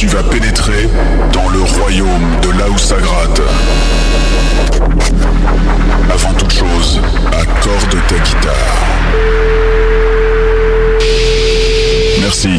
Tu vas pénétrer dans le royaume de là où ça gratte. Avant toute chose, accorde ta guitare. Merci.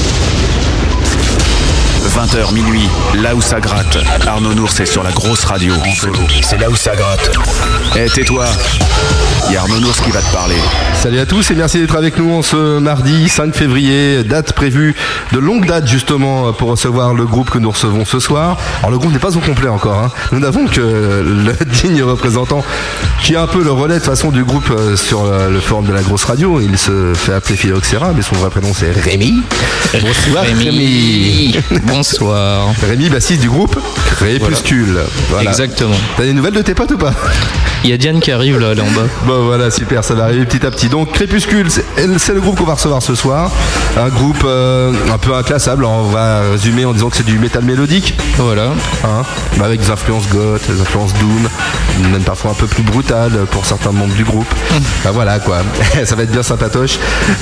20h minuit, là où ça gratte. Arnaud Nours est sur la grosse radio. C'est là où ça gratte. Eh, tais-toi. Il y a Arnaud Nours qui va te parler. Salut à tous et merci d'être avec nous en ce mardi 5 février, date prévue de longue date justement pour recevoir le groupe que nous recevons ce soir. Alors le groupe n'est pas au complet encore, hein. Nous n'avons que le digne représentant qui est un peu le relais de façon du groupe sur le forum de la grosse radio. Il se fait appeler Phylloxera, mais son vrai prénom c'est Rémi. Bonsoir Rémi. Bonsoir. Rémi, bassiste du groupe Crépuscule. Voilà. Exactement. T'as des nouvelles de tes potes ou pas? Il y a Diane qui arrive là en bas. Bon voilà, super, ça va arriver petit à petit. Donc Crépuscule, c'est le groupe qu'on va recevoir ce soir. Un groupe un peu inclassable. Alors, on va résumer en disant que c'est du métal mélodique. Voilà. Hein, avec des influences goth, des influences doom, même parfois un peu plus brutales pour certains membres du groupe. Ben voilà quoi, ça va être bien sympatoche.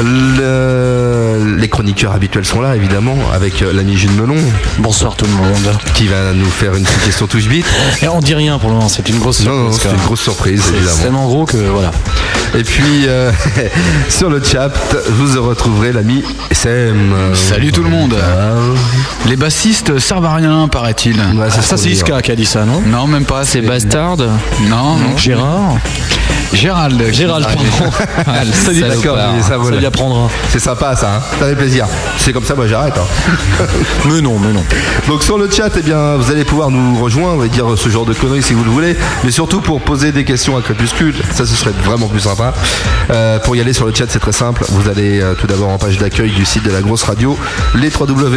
Les chroniqueurs habituels sont là évidemment, avec l'ami Jules Melon. Bonsoir tout le monde. Qui va nous faire une petite question touche bite. Et on dit rien pour le moment, c'est une grosse surprise. Non, c'est une grosse surprise évidemment. C'est tellement gros que voilà. Et puis sur le chat, vous retrouverez l'ami SM. Salut tout le monde. Les bassistes servent à rien, paraît-il. Ouais, Ça c'est Iska qui a dit ça, non? Non, même pas. C'est Bastard. Non. Gérard. Gérald, pardon. Ça dit d'accord, ça lui apprendra. C'est sympa ça, hein, ça fait plaisir. C'est comme ça, moi j'arrête. Hein. Mais non. Donc sur le chat, eh bien, vous allez pouvoir nous rejoindre et dire ce genre de conneries si vous le voulez, mais surtout pour poser des questions à Crépuscule, ça ce serait vraiment plus sympa. Pour y aller sur le chat, c'est très simple. Vous allez tout d'abord en page d'accueil du site de la Grosse Radio, les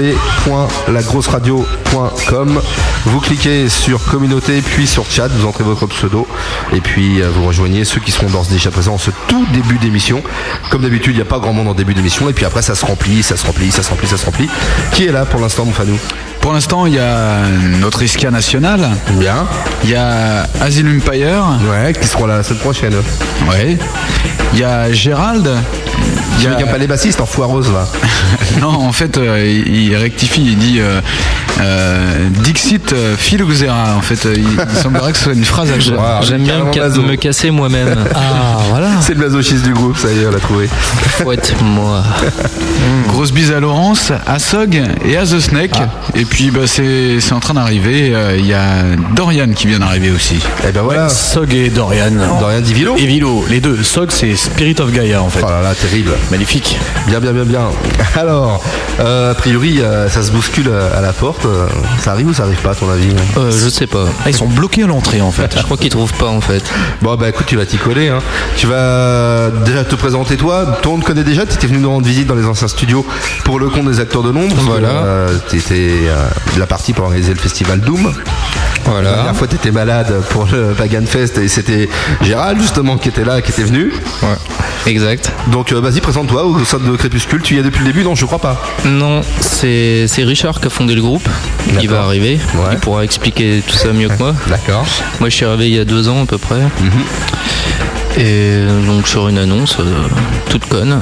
www.lagrosseradio.com. Vous cliquez sur communauté, puis sur chat, vous entrez votre pseudo, et puis vous rejoignez ceux qui seront d'ores et déjà présents en ce tout début d'émission. Comme d'habitude, il n'y a pas grand monde en début d'émission, et puis après ça se remplit. Qui est là pour l'instant, mon Fanou? Pour l'instant, il y a notre Iska national. Bien. Il y a Asylum Empire. Ouais, qui seront là la semaine prochaine. Ouais. Il y a Gérald. Il n'y a pas les bassistes en foireuse là. Non, en fait, il rectifie, il dit Dixit Phylloxera. En fait, il semblerait que ce soit une phrase à J'aime bien me casser moi-même. Ah voilà. C'est le masochisme du groupe, ça y est, on l'a trouvé. Fouette-moi. Grosse bise à Laurence, à Sog et à The Snake. Et puis c'est en train d'arriver. Il y a Dorian qui vient d'arriver aussi. Et ben voilà. Sog et Dorian. Dorian Divilo. Et Vilo, les deux. Sog c'est Spirit of Gaia en fait. Oh là là, terrible. Magnifique. Bien. Alors, a priori, ça se bouscule à la porte. Ça arrive ou ça arrive pas, à ton avis? Je sais pas. Ils sont bloqués à l'entrée en fait. Je crois qu'ils trouvent pas en fait. Bon bah écoute, tu vas t'y coller, hein. Tu vas déjà te présenter toi. Toi on te connaît déjà, tu étais venu nous rendre visite dans les anciens studios pour le compte des acteurs de l'ombre. Voilà. Tu étais de la partie pour organiser le festival Doom. Voilà. La dernière fois tu étais malade pour le Pagan Fest et c'était Gérald justement qui était là, qui était venu. Ouais. Exact. Donc vas-y, présente-toi au sein de Crépuscule. Tu y es depuis le début? Non, je crois pas. Non, c'est Richard qui a fondé le groupe. D'accord. Il va arriver. Ouais. Il pourra expliquer tout ça mieux que moi. D'accord. Moi, je suis arrivé il y a 2 ans à peu près. Et donc sur une annonce toute conne.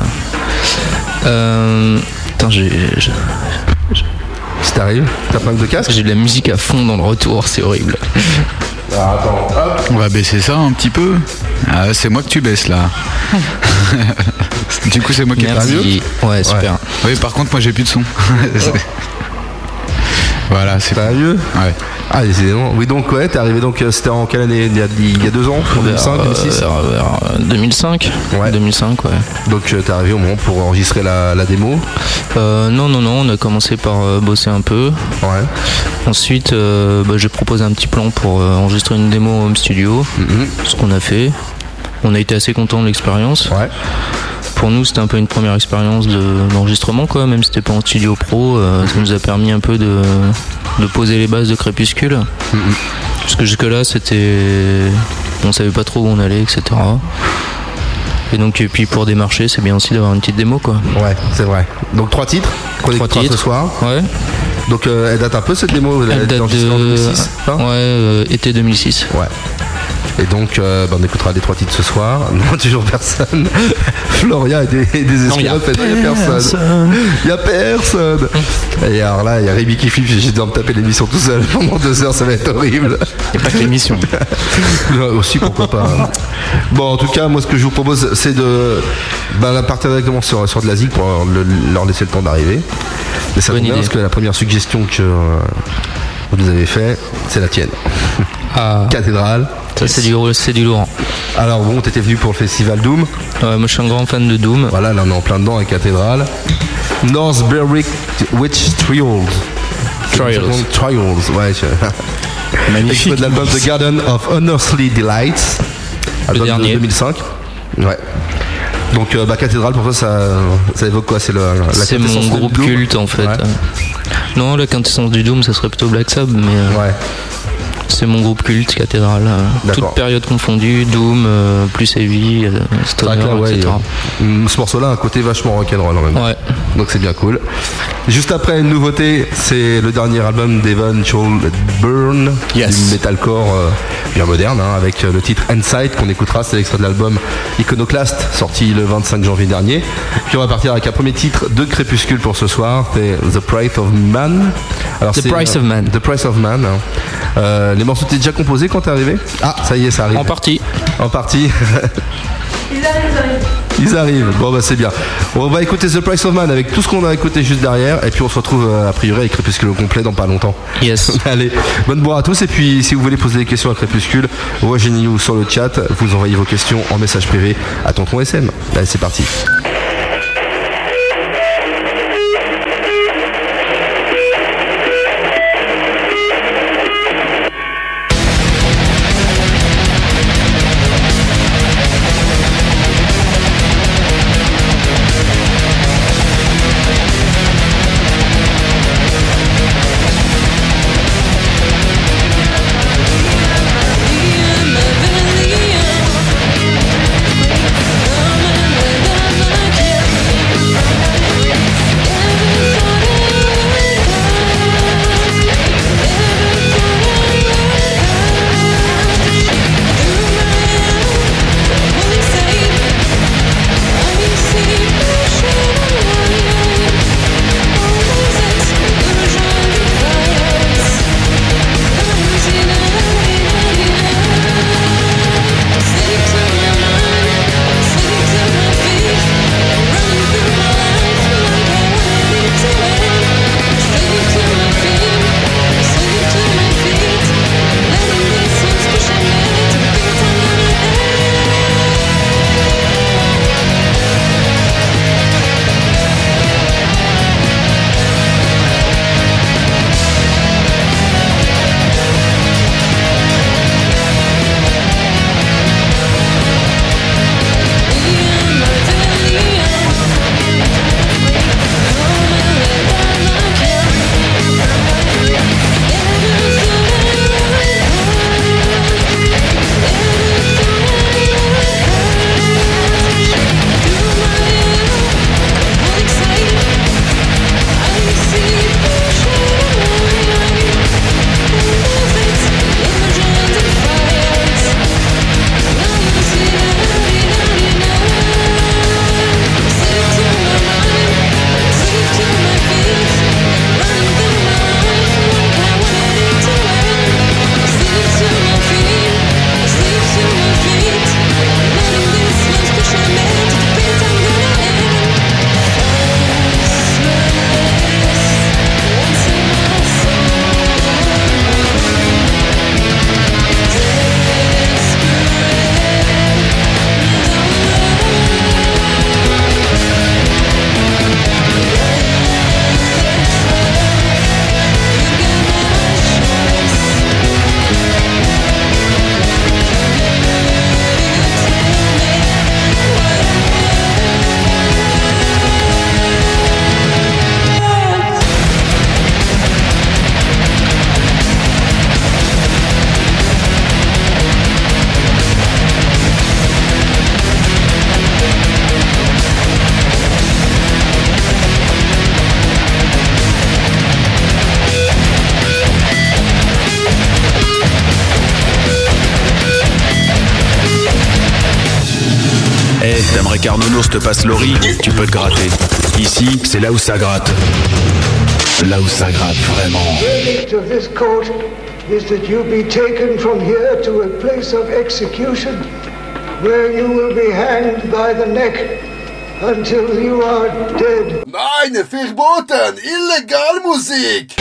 Putain, Si t'arrives, t'as pas de casque? j'ai de la musique à fond dans le retour, c'est horrible. Alors, attends, hop. On va baisser ça un petit peu. Ah, c'est moi que tu baisses là. Du coup, c'est moi qui ai pas mieux. Merci. Ouais, super. Oui, par contre, moi j'ai plus de son. Voilà, c'est Pas mieux? Ouais. Ah, décidément. Oui, donc, ouais, t'es arrivé, donc, c'était en quelle année? Il y a 2 ans? En 2005, 2006? Vers 2005. Ouais. 2005, ouais. Donc, t'es arrivé au moment pour enregistrer la démo? Non, on a commencé par bosser un peu. Ouais. Ensuite, j'ai proposé un petit plan pour enregistrer une démo en home studio, ce qu'on a fait. On a été assez contents de l'expérience. Ouais. Pour nous, c'était un peu une première expérience d'enregistrement, quoi. Même si c'était pas en studio pro, ça nous a permis un peu de poser les bases de Crépuscule. Parce que jusque-là, on savait pas trop où on allait, etc. Et donc, et puis pour démarcher, c'est bien aussi d'avoir une petite démo, quoi. Ouais, c'est vrai. Donc 3 titres qu'on écoutera ce soir. Ouais. Donc elle date un peu cette démo? Elle date enregistrée en 2006, hein? Ouais, été 2006. Ouais. Et donc, on écoutera les 3 titres ce soir. Non, toujours personne. Floria est désespérée. Il n'y a personne. Il n'y a personne. Et alors là, il y a Rémi qui flippe. J'ai dû me taper l'émission tout seul pendant 2 heures. Ça va être horrible. Il n'y a pas que l'émission. Aussi, pourquoi pas. Bon, en tout cas, moi, ce que je vous propose, c'est de partir directement sur de la zig pour leur laisser le temps d'arriver. Mais ça tombe bien parce que la première suggestion que vous nous avez fait, c'est la tienne. Cathédrale. Ça, c'est du lourd. Alors bon, t'étais venu pour le festival Doom. Ouais, moi je suis un grand fan de Doom. Voilà, là on est en plein dedans avec Cathédrale. North Berwick Witch Trials, ouais. Magnifique. Extrait de l'album The Garden of Unearthly Delights, album de 2005. Ouais. Donc Cathédrale, pour toi, ça évoque quoi? C'est mon groupe culte en fait. Ouais. Non, la quintessence du Doom, ça serait plutôt Black Sabbath, mais ouais. C'est mon groupe culte, Cathédrale. Toute période confondue, Doom, plus Heavy, Stoner, etc. Ce morceau-là a un côté vachement rock'n'roll en même temps. Ouais. Donc c'est bien cool. Juste après, une nouveauté, c'est le dernier album d'Evan Burn, du metalcore bien moderne, avec le titre Insight qu'on écoutera. C'est l'extrait de l'album Iconoclast, sorti le 25 janvier dernier. Puis on va partir avec un premier titre de Crépuscule pour ce soir, c'est The Price of Man. Alors, The Price of Man. Les morceaux étaient déjà composés quand t'es arrivé? Ah, ça y est, ça arrive. En partie. Ils arrivent. Bon, c'est bien. On va écouter The Price of Man avec tout ce qu'on a écouté juste derrière. Et puis on se retrouve a priori avec Crépuscule au complet dans pas longtemps. Yes. Allez, bonne boire à tous. Et puis si vous voulez poser des questions à Crépuscule, rejoignez-nous sur le chat. Vous envoyez vos questions en message privé à Tonton SM. Allez, c'est parti. Come on, T'aimerais qu'Arnonours te passe l'ori? Tu peux te gratter. Ici, c'est là où ça gratte. Là où ça gratte vraiment. The verdict of this court is that you be taken from here to a place of execution, where you will be hanged by the neck until you are dead. Nein, verboten! Illegal Musik!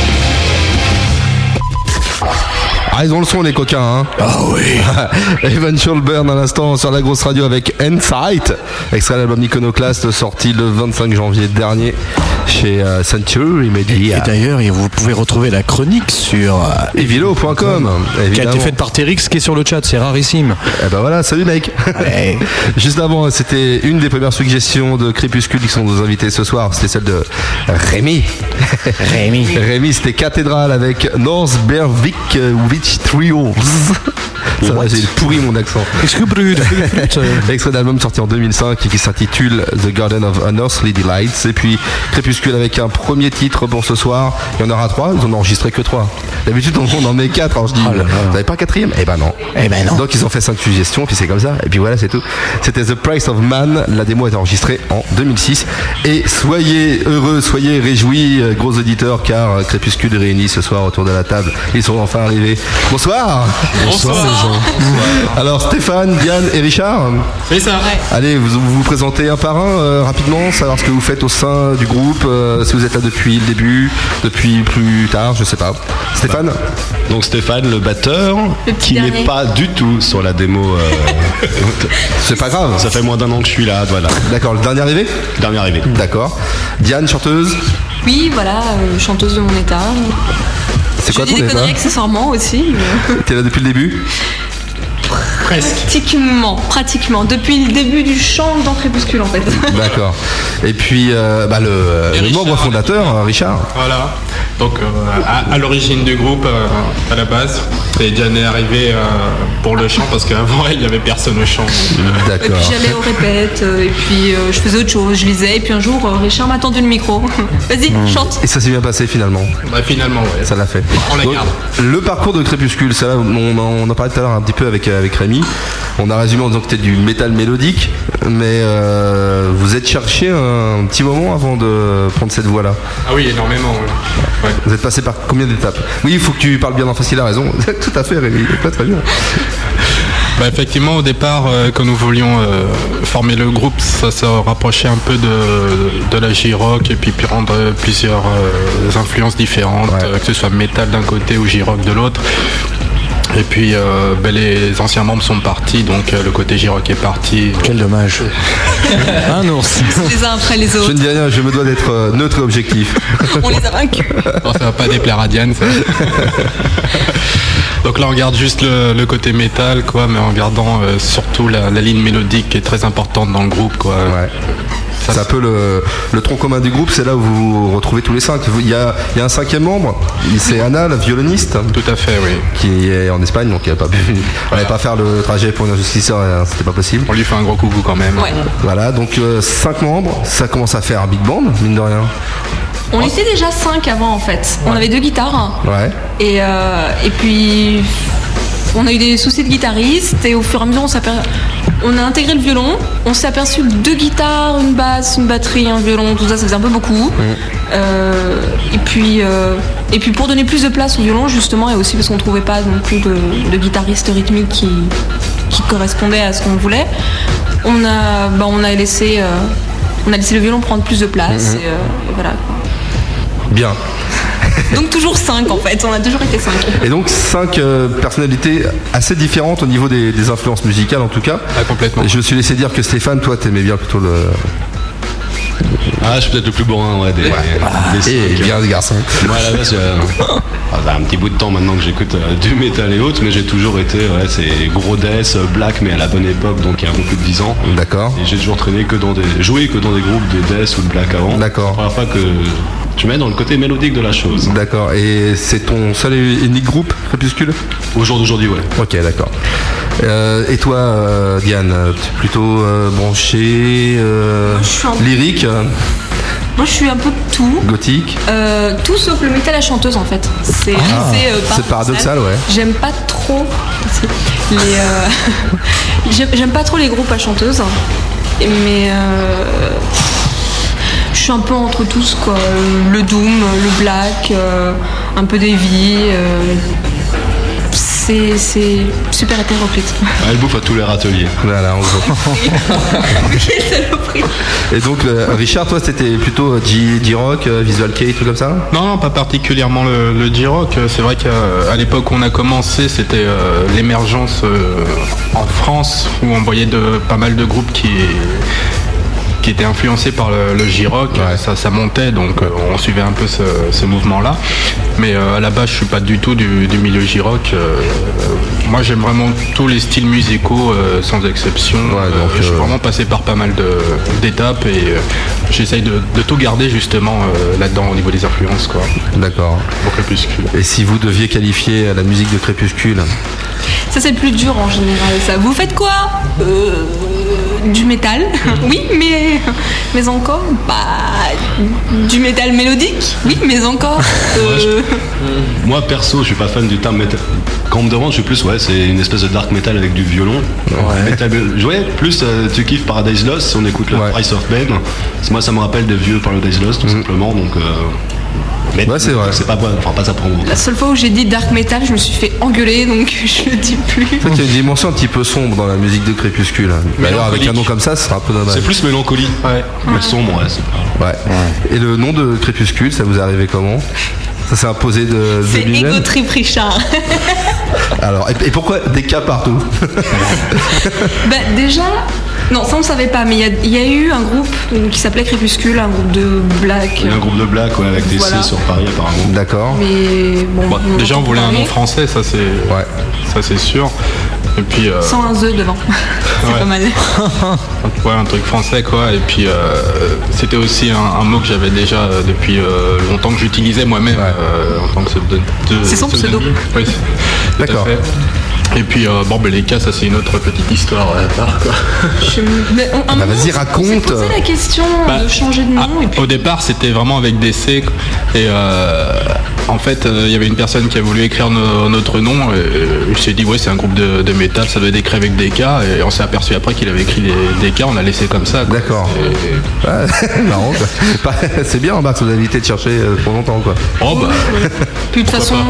Ah, ils ont le son, les coquins, hein. Ah oui. Eventual Burn à l'instant sur la grosse radio avec Insight, extrait de l'album Iconoclast sorti le 25 janvier dernier chez Century Media. Et d'ailleurs, vous pouvez retrouver la chronique sur Evilo.com qui a été faite par Térix qui est sur le chat, c'est rarissime. Eh ben voilà, salut mec. Ouais. Juste avant, c'était une des premières suggestions de Crépuscule qui sont nos invités ce soir, c'était celle de Rémi. Rémi, c'était Cathédrale avec North Berwick Witch Trios. Ça va, j'ai pourri mon accent. Extrait d'album sorti en 2005 et qui s'intitule The Garden of Unearthly Delights. Et puis Crépuscule avec un premier titre pour ce soir. Il y en aura 3, ils en ont enregistré que 3. D'habitude on en met 4, alors je dis, vous n'avez pas un 4e? Eh ben non. Donc ils ont fait 5 suggestions, puis c'est comme ça. Et puis voilà, c'est tout. C'était The Price of Man. La démo a été enregistrée en 2006. Et soyez heureux, soyez réjouis, gros auditeurs, car Crépuscule est réunis ce soir autour de la table. Ils sont enfin arrivés. Bonsoir. Bonsoir les gens. Alors Stéphane, Diane et Richard. C'est ça. Allez, vous vous présentez un par un rapidement, savoir ce que vous faites au sein du groupe, si vous êtes là depuis le début, depuis plus tard, je sais pas. Stéphane. Donc Stéphane, le batteur, qui n'est pas du tout sur la démo. C'est pas grave. Ça fait moins d'un an que je suis là, voilà. D'accord, le dernier arrivé? Dernier arrivé. D'accord. Diane, chanteuse? Oui, voilà, chanteuse de mon état. C'est quoi ton état? Je dis des conneries état accessoirement aussi. T'es là depuis le début? Pratiquement. Depuis le début du chant dans Crépuscule en fait. D'accord. Et puis le membre fondateur, Richard. Voilà. Donc à l'origine du groupe, à la base, et Diane est arrivée pour le chant parce qu'avant elle, il n'y avait personne au chant. D'accord. Et puis j'allais aux répètes, et puis je faisais autre chose, je lisais, et puis un jour Richard m'a tendu le micro. Vas-y, chante. Et ça s'est bien passé finalement. Bah finalement, ouais. Ça l'a fait. On la garde. Le parcours de Crépuscule, ça, on en parlait tout à l'heure un petit peu avec Rémi. On a résumé en disant que c'était du métal mélodique, mais vous êtes cherché un petit moment avant de prendre cette voie-là. Ah oui, énormément. Ouais. Vous êtes passé par combien d'étapes? Oui, il faut que tu parles bien en face, il a raison. Tout à fait, Rémi. Très bien. Bah effectivement, au départ, quand nous voulions former le groupe, ça se rapprochait un peu de la J-Rock et puis prendre plusieurs influences différentes, que ce soit métal d'un côté ou J-Rock de l'autre. Et puis les anciens membres sont partis, donc le côté J-Rock est parti. Quel dommage. Un ours. Les uns après les autres. Je ne dis rien, je me dois d'être neutre et objectif. On les a vaincus. Bon, ça va pas déplaire à Diane, ça. Donc là on garde juste le côté métal, quoi, mais en gardant surtout la ligne mélodique qui est très importante dans le groupe, quoi. Ouais. C'est un peu le tronc commun du groupe, c'est là où vous vous retrouvez tous les 5. Il y a un 5e membre, c'est Anna, la violoniste. Tout à fait, oui. Qui est en Espagne, donc elle n'allait pas faire le trajet pour une injustice, c'était pas possible. On lui fait un gros coucou quand même. Ouais. Voilà, donc 5 membres, ça commence à faire un big band, mine de rien. On était déjà 5 avant en fait. On avait 2 guitares. Ouais. Et puis on a eu des soucis de guitariste et au fur et à mesure on a intégré le violon. On s'est aperçu que 2 guitares, une basse, une batterie, un violon, tout ça, ça faisait un peu beaucoup. Et puis pour donner plus de place au violon justement, et aussi parce qu'on ne trouvait pas non plus de guitariste rythmique qui correspondait à ce qu'on voulait, on a laissé le violon prendre plus de place. Et voilà. Bien. Donc toujours 5 en fait, on a toujours été 5. Et donc 5 personnalités assez différentes au niveau des influences musicales en tout cas. Ah, complètement. Et je me suis laissé dire que Stéphane, toi t'aimais bien plutôt le... Ah, je suis peut-être le plus bourrin, ouais. Et bien des garçons. Moi à la base, ça a un petit bout de temps maintenant que j'écoute du métal et autres, mais j'ai toujours été, c'est gros death, black, mais à la bonne époque, donc il y a un peu plus de 10 ans. D'accord. Et j'ai toujours joué que dans des groupes de death ou de black avant. D'accord. La première fois que tu mets dans le côté mélodique de la chose. D'accord. Et c'est ton seul et unique groupe, Crépuscule? Au jour d'aujourd'hui, ouais. Ok, d'accord. Et toi, Diane, plutôt branché, lyrique? Moi je suis un peu de tout. Gothique? Tout sauf le métal à chanteuse en fait. C'est c'est paradoxal, ouais. J'aime pas trop j'aime pas trop les groupes à chanteuses. mais je suis un peu entre tous, quoi. Le doom, le black, un peu d'heavy. C'est super hétéroclite. Elle bouffe à tous les râteliers. Voilà, en gros. Et donc, Richard, toi, c'était plutôt J-Rock, Visual Kei, tout comme ça? Non, pas particulièrement le J-Rock. C'est vrai qu'à l'époque où on a commencé, c'était l'émergence en France, où on voyait pas mal de groupes qui étaient influencés par le J-Rock. Ouais. Ça montait, donc on suivait un peu ce mouvement-là. Mais à la base, je suis pas du tout du milieu J-Rock. Moi, j'aime vraiment tous les styles musicaux, sans exception. Ouais, donc, je suis vraiment passé par pas mal d'étapes et j'essaye de tout garder justement là-dedans au niveau des influences, quoi. D'accord. Pour Crépuscule. Et si vous deviez qualifier la musique de Crépuscule? Ça, c'est le plus dur en général. Ça. Vous faites quoi? Du métal, oui, mais encore, du métal mélodique, oui, mais encore. Moi perso, je suis pas fan du terme métal. Quand on me demande, je suis plus, c'est une espèce de dark metal avec du violon. Ouais. Plus tu kiffes Paradise Lost si on écoute le Price of Ben. Moi, ça me rappelle des vieux Paradise Lost, tout simplement, donc. Mais c'est vrai. C'est pas ça pour moi. La seule fois où j'ai dit dark metal, je me suis fait engueuler, donc je le dis plus. En fait, il y a une dimension un petit peu sombre dans la musique de Crépuscule. D'ailleurs, avec un nom comme ça, ce sera un peu dommage. C'est plus mélancolie. Ouais. Mais sombre, ouais. Et le nom de Crépuscule, ça vous est arrivé comment? Ça s'est imposé de lui-même? C'est Ego Trip Richard. Alors, et pourquoi des cas partout? Déjà, non, ça on ne savait pas, mais il y a eu un groupe qui s'appelait Crépuscule, un groupe de black. Il y a un groupe de black, avec des C sur Paris apparemment. D'accord. Mais bon, déjà on voulait un nom français, ça c'est sûr. Et puis sans un Z devant. C'est pas mal. Ouais, un truc français quoi. Et puis c'était aussi un mot que j'avais déjà depuis longtemps que j'utilisais moi-même en tant que c'est son pseudo. Oui. D'accord. Et puis les cas, ça c'est une autre petite histoire à part quoi. Vas-y, raconte. On s'est posé la question de changer de nom. Au départ c'était vraiment avec des C et en fait il y avait une personne qui a voulu écrire notre nom et je me suis dit c'est un groupe de métal, ça doit être écrit avec des K et on s'est aperçu après qu'il avait écrit des K, on a laissé comme ça. D'accord. Marrant quoi. C'est bien Marc, vous avez évité de chercher trop longtemps quoi. Puis de toute façon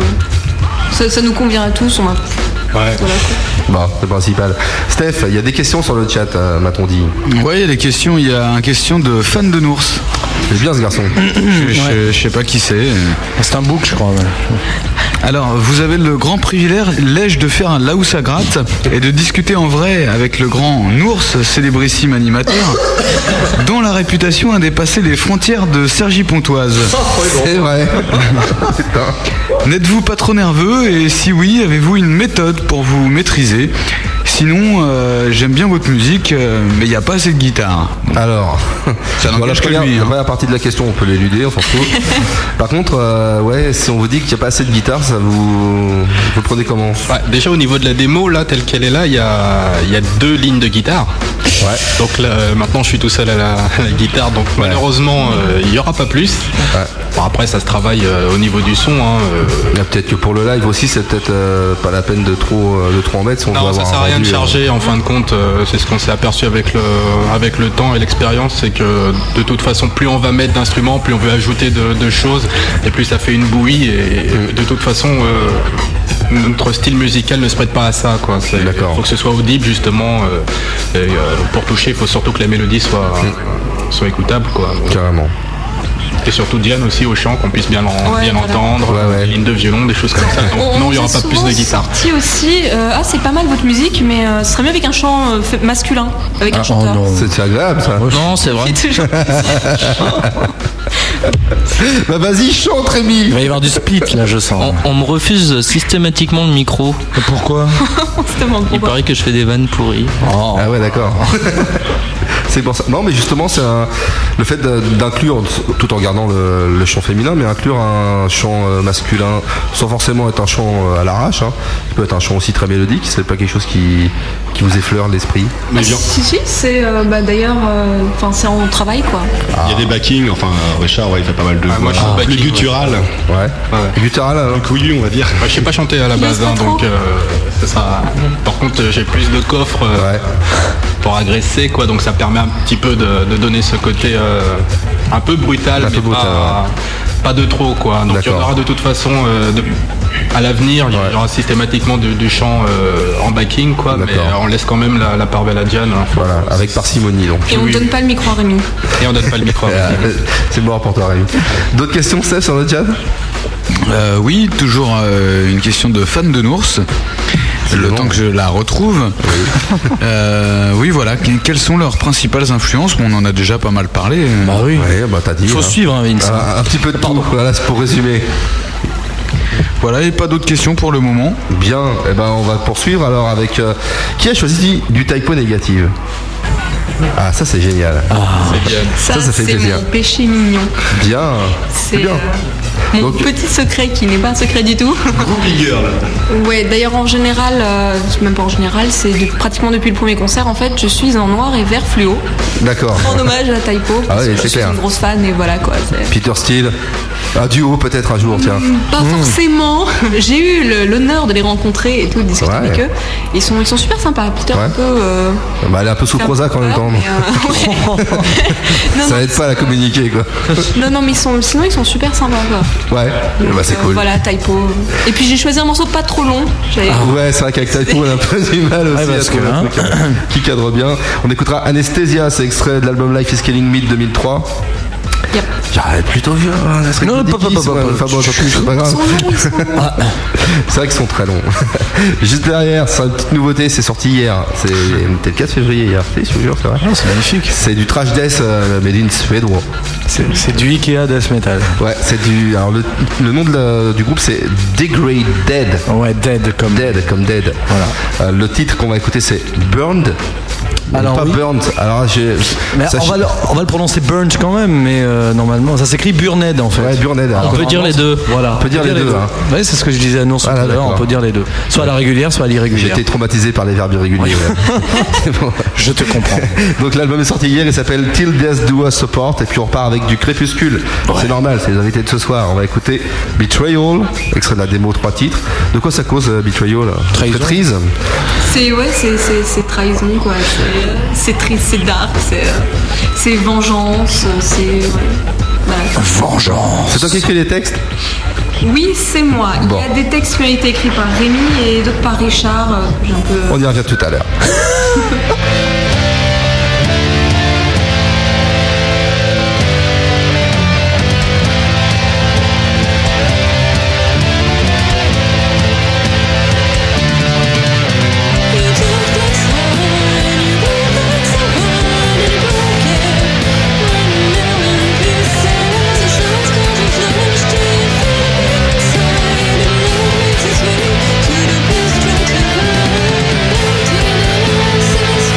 ça nous convient à tous, on va. Ouais. Bon, c'est le principal. Steph, il y a des questions sur le chat, m'a-t-on dit? Ouais, il y a des questions. Il y a une question de fan de Nours. C'est bien ce garçon. Je sais pas qui c'est. C'est un book, je crois. Ouais. Alors, vous avez le grand privilège de faire un Là où ça gratte et de discuter en vrai avec le grand Nours, célébrissime animateur, dont la réputation a dépassé les frontières de Cergy-Pontoise. C'est vrai. N'êtes-vous pas trop nerveux et si oui, avez-vous une méthode pour vous maîtriser? Sinon, j'aime bien votre musique, mais il n'y a pas assez de guitare. Alors, ça n'engage que lui. La première partie de la question, on peut l'éluder, on s'en fout. Par contre, si on vous dit qu'il n'y a pas assez de guitare, ça vous prenez comment? Déjà au niveau de la démo, là, telle qu'elle est là, il y a 2 lignes de guitare. Ouais. Donc là, maintenant, je suis tout seul à la guitare, donc malheureusement, il n'y aura pas plus. Ouais. Bon, après, ça se travaille au niveau du son. Peut-être que pour le live aussi, c'est peut-être pas la peine de trop en mettre. Si on non, ça sert à rien de charger. En fin de compte, c'est ce qu'on s'est aperçu avec le temps et l'expérience, c'est que de toute façon, plus on va mettre d'instruments, plus on veut ajouter de choses, et plus ça fait une bouillie. Et de toute façon, notre style musical ne se prête pas à ça, quoi. Il faut que ce soit audible justement. Pour toucher, il faut surtout que la mélodie soit écoutable, quoi. Carrément. Et surtout Diane aussi au chant, qu'on puisse bien l'entendre, des lignes de violon, des choses comme ça. Donc non, il n'y aura pas plus de guitare. Sorti aussi, c'est pas mal votre musique, mais ce serait mieux avec un chant masculin, avec un chanteur. Non. C'est agréable ça. Non, c'est vrai. Vas-y, chante Rémi. Il va y avoir du split là, je sens. On me refuse systématiquement le micro. Pourquoi? Il paraît que je fais des vannes pourries. Ah ouais, d'accord. C'est pour ça. Non, mais justement, c'est le fait d'inclure, tout en gardant le chant féminin, mais inclure un chant masculin, sans forcément être un chant à l'arrache. Hein. Il peut être un chant aussi très mélodique. C'est pas quelque chose qui qui vous effleure l'esprit? Si, c'est d'ailleurs, c'est en travail quoi. Il y a des backings, Richard, il fait pas mal de moi, je suis plus guttural. Ouais. Guttural, oui, on va dire. Je sais pas chanter à la base, donc c'est ça. Par contre, j'ai plus de coffres pour agresser, quoi. Donc ça permet un petit peu de donner ce côté un peu brutal, pas de trop, quoi. Donc il y en aura de toute façon à l'avenir, il y aura systématiquement du chant en backing, quoi. Mais on laisse quand même la part belle à Diane. Voilà, avec parcimonie donc. Et on donne pas le micro à Rémi. C'est mort pour toi, Rémi. D'autres questions, Steph, sur le chat? Oui, toujours une question de fan de Nours. Le temps que je la retrouve. Oui, voilà. Quelles sont leurs principales influences? On en a déjà pas mal parlé. Bah oui. T'as dit. Il faut suivre, Vince. Un petit peu de tout. Voilà, c'est pour résumer. Voilà, et pas d'autres questions pour le moment. Bien, on va poursuivre alors avec... qui a choisi du typo négative? Ah, ça c'est génial. C'est bien. Ça fait plaisir. Mon péché mignon. Bien. C'est bien. Mon petit secret qui n'est pas un secret du tout. Groupie girl. Ouais, d'ailleurs en général, même pas en général, c'est pratiquement depuis le premier concert en fait, je suis en noir et vert fluo. D'accord. En hommage à Typo. Ah oui, c'est clair. Je suis une grosse fan et voilà quoi. Peter Steele. Un duo peut-être un jour, tiens. Pas forcément. J'ai eu l'honneur de les rencontrer et tout, de discuter avec eux. Ils sont super sympas. Peter un peu. Elle est un peu sous Prozac en même temps. Ça aide pas à la communiquer quoi. Non, mais sinon ils sont super sympas quoi. Ouais, c'est cool. Voilà, Typo. Et puis j'ai choisi un morceau pas trop long. Ouais, c'est vrai qu'avec Typo on a un peu du mal aussi à trouver un truc qui cadre bien. On écoutera Anesthesia, c'est extrait de l'album Life is Killing Me de 2003. Yep. J'arrête plutôt vieux. Non, pas grave. C'est vrai qu'ils sont très longs. Juste derrière, c'est une petite nouveauté, c'est sorti hier. C'était le 4 février hier. Je te jure, c'est vrai. C'est magnifique. C'est du trash death made in suédois. C'est du Ikea death metal. Ouais, c'est du. Alors le nom du groupe c'est Degrade Dead. Ouais, Dead comme Dead. Voilà. Le titre qu'on va écouter c'est Burned. Alors, pas Burnt. Alors on va le prononcer Burnt quand même, mais normalement ça s'écrit Burned en fait. Ouais, Burned. On peut dire les deux. Voilà. On peut dire les deux. Ouais, c'est ce que je disais à Nours tout à l'heure. On peut dire les deux. Soit à la régulière, soit à l'irrégulière. J'ai été traumatisé par les verbes irréguliers. Bon. Je te comprends. Donc l'album est sorti hier, il s'appelle Till Death Do Us Support, et puis on repart avec du Crépuscule. C'est normal, c'est les invités de ce soir. On va écouter Betrayal, extrait de la démo 3 titres. De quoi ça cause Betrayal? Traîtrise. C'est trahison quoi. C'est triste, c'est dark, c'est vengeance, c'est. Vengeance. C'est toi qui écris les textes? Oui, c'est moi. Bon. Il y a des textes qui ont été écrits par Rémi et d'autres par Richard. On y revient tout à l'heure. To the best drunk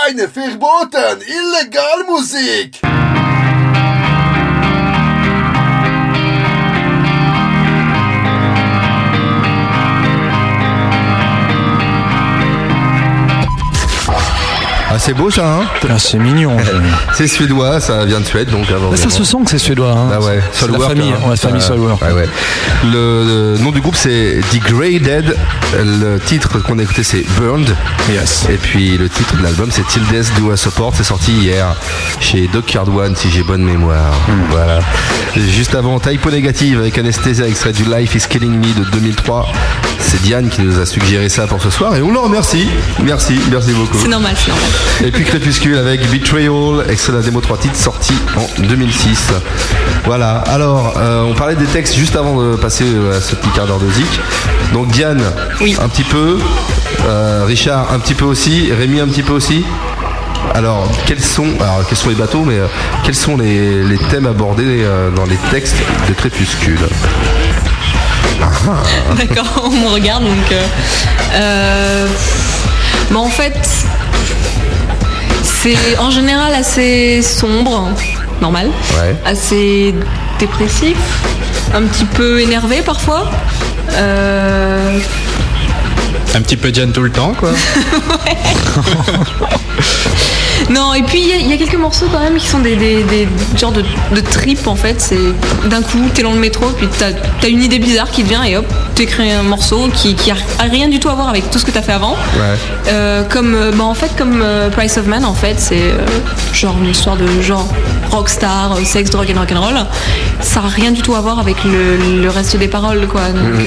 Keine verboten, illegal Musik. Ah, c'est beau ça, hein? Ah, c'est mignon. C'est suédois, ça vient de Suède, donc avant. Ça se sent que c'est suédois. Hein. Ah ouais, c'est la famille, hein. La famille Soilwork. Ouais, ouais. Le nom du groupe c'est Degraded. Le titre qu'on a écouté c'est Burned. Yes. Et puis le titre de l'album c'est Till Death Do Us Support. C'est sorti hier chez Dockyard One si j'ai bonne mémoire. Voilà. Juste avant Typo Négative avec Anesthesia, extrait du Life Is Killing Me de 2003. C'est Diane qui nous a suggéré ça pour ce soir et on le remercie. Merci beaucoup. C'est normal, c'est normal. Et puis Crépuscule avec Betrayal, extrait de la démo 3 titres sorti en 2006. Voilà, alors on parlait des textes juste avant de passer à ce petit quart d'heure de zik. Donc Diane, oui. Un petit peu, Richard un petit peu aussi, Rémi un petit peu aussi. Alors quels sont les bateaux, mais quels sont les thèmes abordés dans les textes de Crépuscule? D'accord, on me regarde donc. En fait, c'est en général assez sombre, normal, ouais. Assez dépressif, un petit peu énervé parfois. Un petit peu Diane tout le temps, quoi. Ouais. Non, et puis il y a quelques morceaux quand même qui sont des genres de trip en fait. C'est d'un coup, t'es dans le métro, puis t'as une idée bizarre qui te vient et hop, t'écris un morceau qui a rien du tout à voir avec tout ce que t'as fait avant. Ouais. Comme Price of Man en fait, c'est genre une histoire de genre rockstar, sexe, drogue et rock'n'roll. Ça a rien du tout à voir avec le reste des paroles, quoi.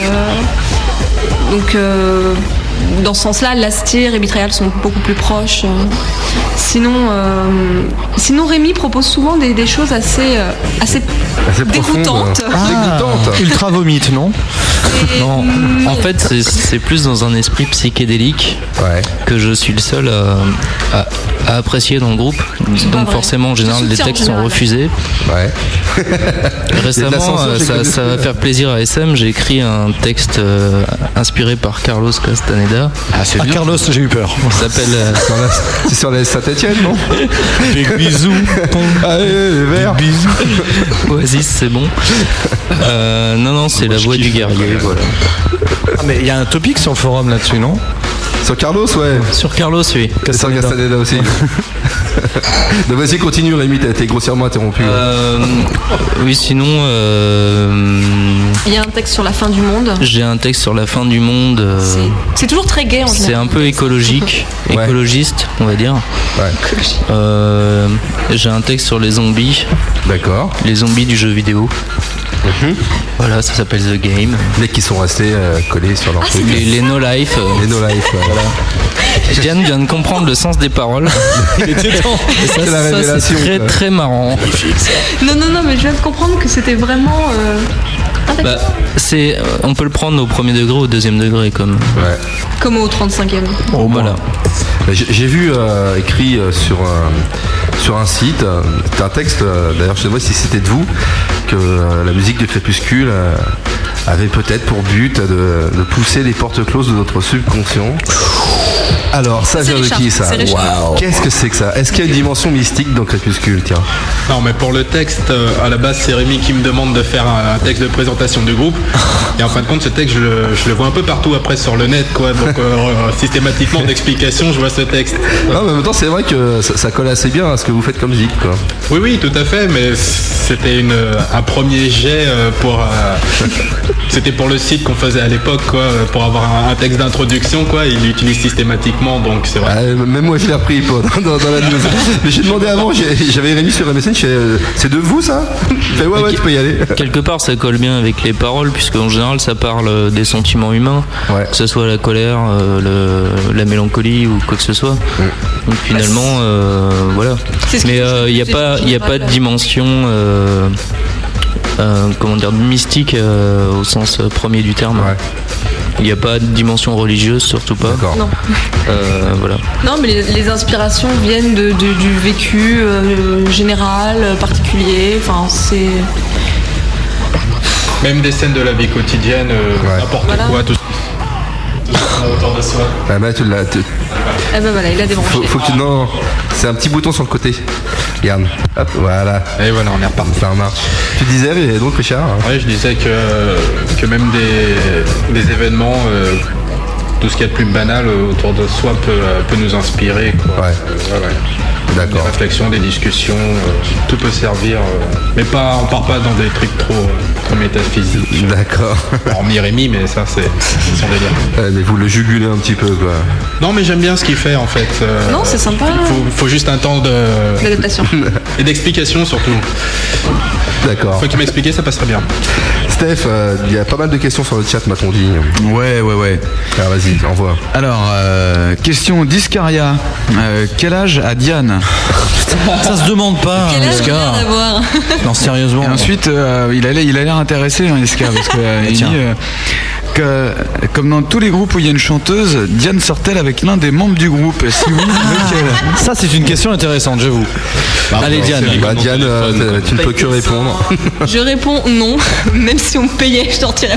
Donc dans ce sens-là, Lastir et Betrayal sont beaucoup plus proches. Sinon Rémi propose souvent des choses assez dégoûtantes. Dégoûtantes. Ultra vomite, non? Non. En fait, c'est plus dans un esprit psychédélique que je suis le seul à apprécier dans le groupe. Donc forcément, en général, les textes sont refusés. Ouais. Récemment, ça va faire plaisir à SM. J'ai écrit un texte inspiré par Carlos Castaneda. Ah, c'est bien. Carlos, j'ai eu peur. Ça s'appelle. C'est sur la Saint-Etienne, non? Des bisous. Allez, les verts. Bisous. Oasis, c'est bon. Non, c'est la voix du guerrier. Voilà. Ah, mais il y a un topic sur le forum là-dessus, non? Sur Carlos, ouais. Sur Carlos, oui. Sur Castaneda aussi. Donc vas-y, continue Rémi, t'as été grossièrement interrompu. Oui, sinon... Il y a un texte sur la fin du monde. J'ai un texte sur la fin du monde. C'est toujours très gai en général. C'est un peu écologique, écologiste, on va dire. Ouais. J'ai un texte sur les zombies. D'accord. Les zombies du jeu vidéo. Voilà, ça s'appelle The Game. Les qui sont restés collés sur leur truc. Les No Life. Les No Life, voilà. Diane vient de comprendre le sens des paroles. Il était temps. C'est la révélation. C'est très très marrant. Non, mais je viens de comprendre que c'était vraiment. On peut le prendre au premier degré ou au deuxième degré comme. Ouais. Comme au 35e. Oh, voilà. J'ai vu écrit sur un site, c'était un texte, d'ailleurs je sais pas si c'était de vous, que la musique de Crépuscule avait peut-être pour but de pousser les portes closes de notre subconscient. Alors, ça vient de qui ça? Wow. Qu'est-ce que c'est que ça? Est-ce qu'il y a une dimension mystique dans Crépuscule, tiens? Non, mais pour le texte, à la base, c'est Rémi qui me demande de faire un texte de présentation du groupe. Et en fin de compte, ce texte, je le vois un peu partout après sur le net, quoi. Donc, systématiquement, d'explication, je vois ce texte. Non, mais en même temps, c'est vrai que ça colle assez bien à ce que vous faites comme zik, quoi. Oui, tout à fait, mais c'était un premier jet pour... c'était pour le site qu'on faisait à l'époque, quoi, pour avoir un texte d'introduction, quoi. Il l'utilise systématiquement, donc c'est vrai. Même moi, je l'ai repris dans la news. Mais j'ai demandé avant, j'avais Rémi sur MSN, c'est de vous, ça? Fait, ouais, tu peux y aller. Quelque part, ça colle bien avec les paroles, puisque en général, ça parle des sentiments humains, que ce soit la colère, la mélancolie ou quoi que ce soit. Donc finalement, voilà. Mais il n'y a pas de dimension mystique au sens premier du terme. Il n'y a pas de dimension religieuse, surtout pas. Non. Voilà. Non, mais les inspirations viennent du vécu général, particulier. Enfin, c'est... Même des scènes de la vie quotidienne, n'importe quoi, tout autour de soi. Ah bah tu l'as. Ah bah voilà, il a débranché. Faut que tu. Non, c'est un petit bouton sur le côté. Regarde. Hop, voilà. Et voilà, on est reparti. Ça marche. Tu disais, et donc Richard Ouais, je disais que même des événements, tout ce qu'il y a de plus banal autour de soi peut nous inspirer. Quoi. Ouais. Des réflexions, des discussions, tout peut servir. Mais pas, on part pas dans des trucs trop métaphysiques. D'accord. Hormis Rémi, mais ça c'est son délire. Mais vous le jugulez un petit peu quoi. Non mais j'aime bien ce qu'il fait en fait. Non, c'est sympa. Faut juste un temps d'adaptation. Et d'explication surtout. D'accord. Faut qu'il m'explique, ça passerait bien. Steph, il y a pas mal de questions sur le chat, m'a-t-on dit. Ouais. Ah, vas-y, envoie. Alors, question d'Iscaria. Quel âge a Diane? Ça se demande pas. Quel âge vient d'avoir? Non, sérieusement. Et ensuite, il a l'air intéressé, Isca, parce que il dit que, comme dans tous les groupes où il y a une chanteuse, Diane sort-elle avec l'un des membres du groupe? Et si oui, lequel? Ça, c'est une question intéressante, j'avoue. Allez, Diane. Diane, tu ne peux que répondre. Je réponds non, même si on me payait, je sortirais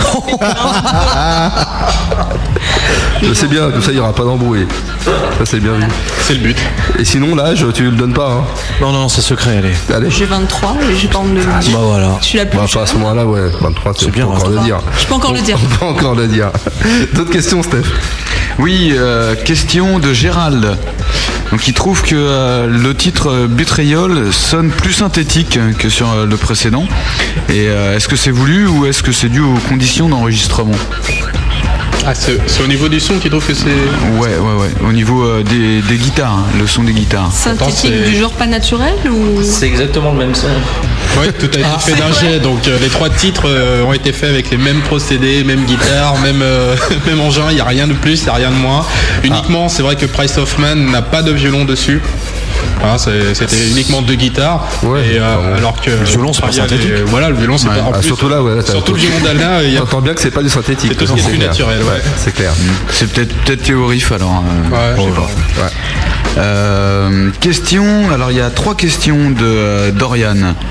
pas. C'est bien, comme ça il n'y aura pas d'embrouille. Ça c'est bien vu. C'est le but. Et sinon l'âge, tu le donnes pas Non, c'est secret, allez. J'ai 23 et j'ai pas envie de le dire. Bah voilà. Je suis la plus à ce moment-là, ouais, 23, c'est bien encore le dire. Je peux encore le dire. On peut encore le dire. D'autres questions, Steph? Oui, question de Gérald. Donc il trouve que le titre Betrayal sonne plus synthétique que sur le précédent. Et est-ce que c'est voulu ou est-ce que c'est dû aux conditions d'enregistrement? Ah, c'est au niveau du son qu'il trouve que c'est... Ouais. Au niveau des guitares, le son des guitares. Synthétique du genre pas naturel ou... C'est exactement le même son. Oui, tout a été fait d'un jet. Donc les 3 titres ont été faits avec les mêmes procédés, même guitare, même engin. Il n'y a rien de plus, il n'y a rien de moins. Uniquement, c'est vrai que Price of Man n'a pas de violon dessus. Voilà, c'était uniquement 2 guitares. Ouais, alors que le violon c'est pas synthétique. Voilà, le violon c'est pas en plus. Surtout là, ouais. Surtout le violon d'Alna, on entend bien que c'est pas du synthétique. C'est tout ce qui est plus naturel. Ouais. C'est clair. C'est peut-être Théo Riff alors. Ouais, je sais pas. Question. Alors il y a 3 questions de Dorian,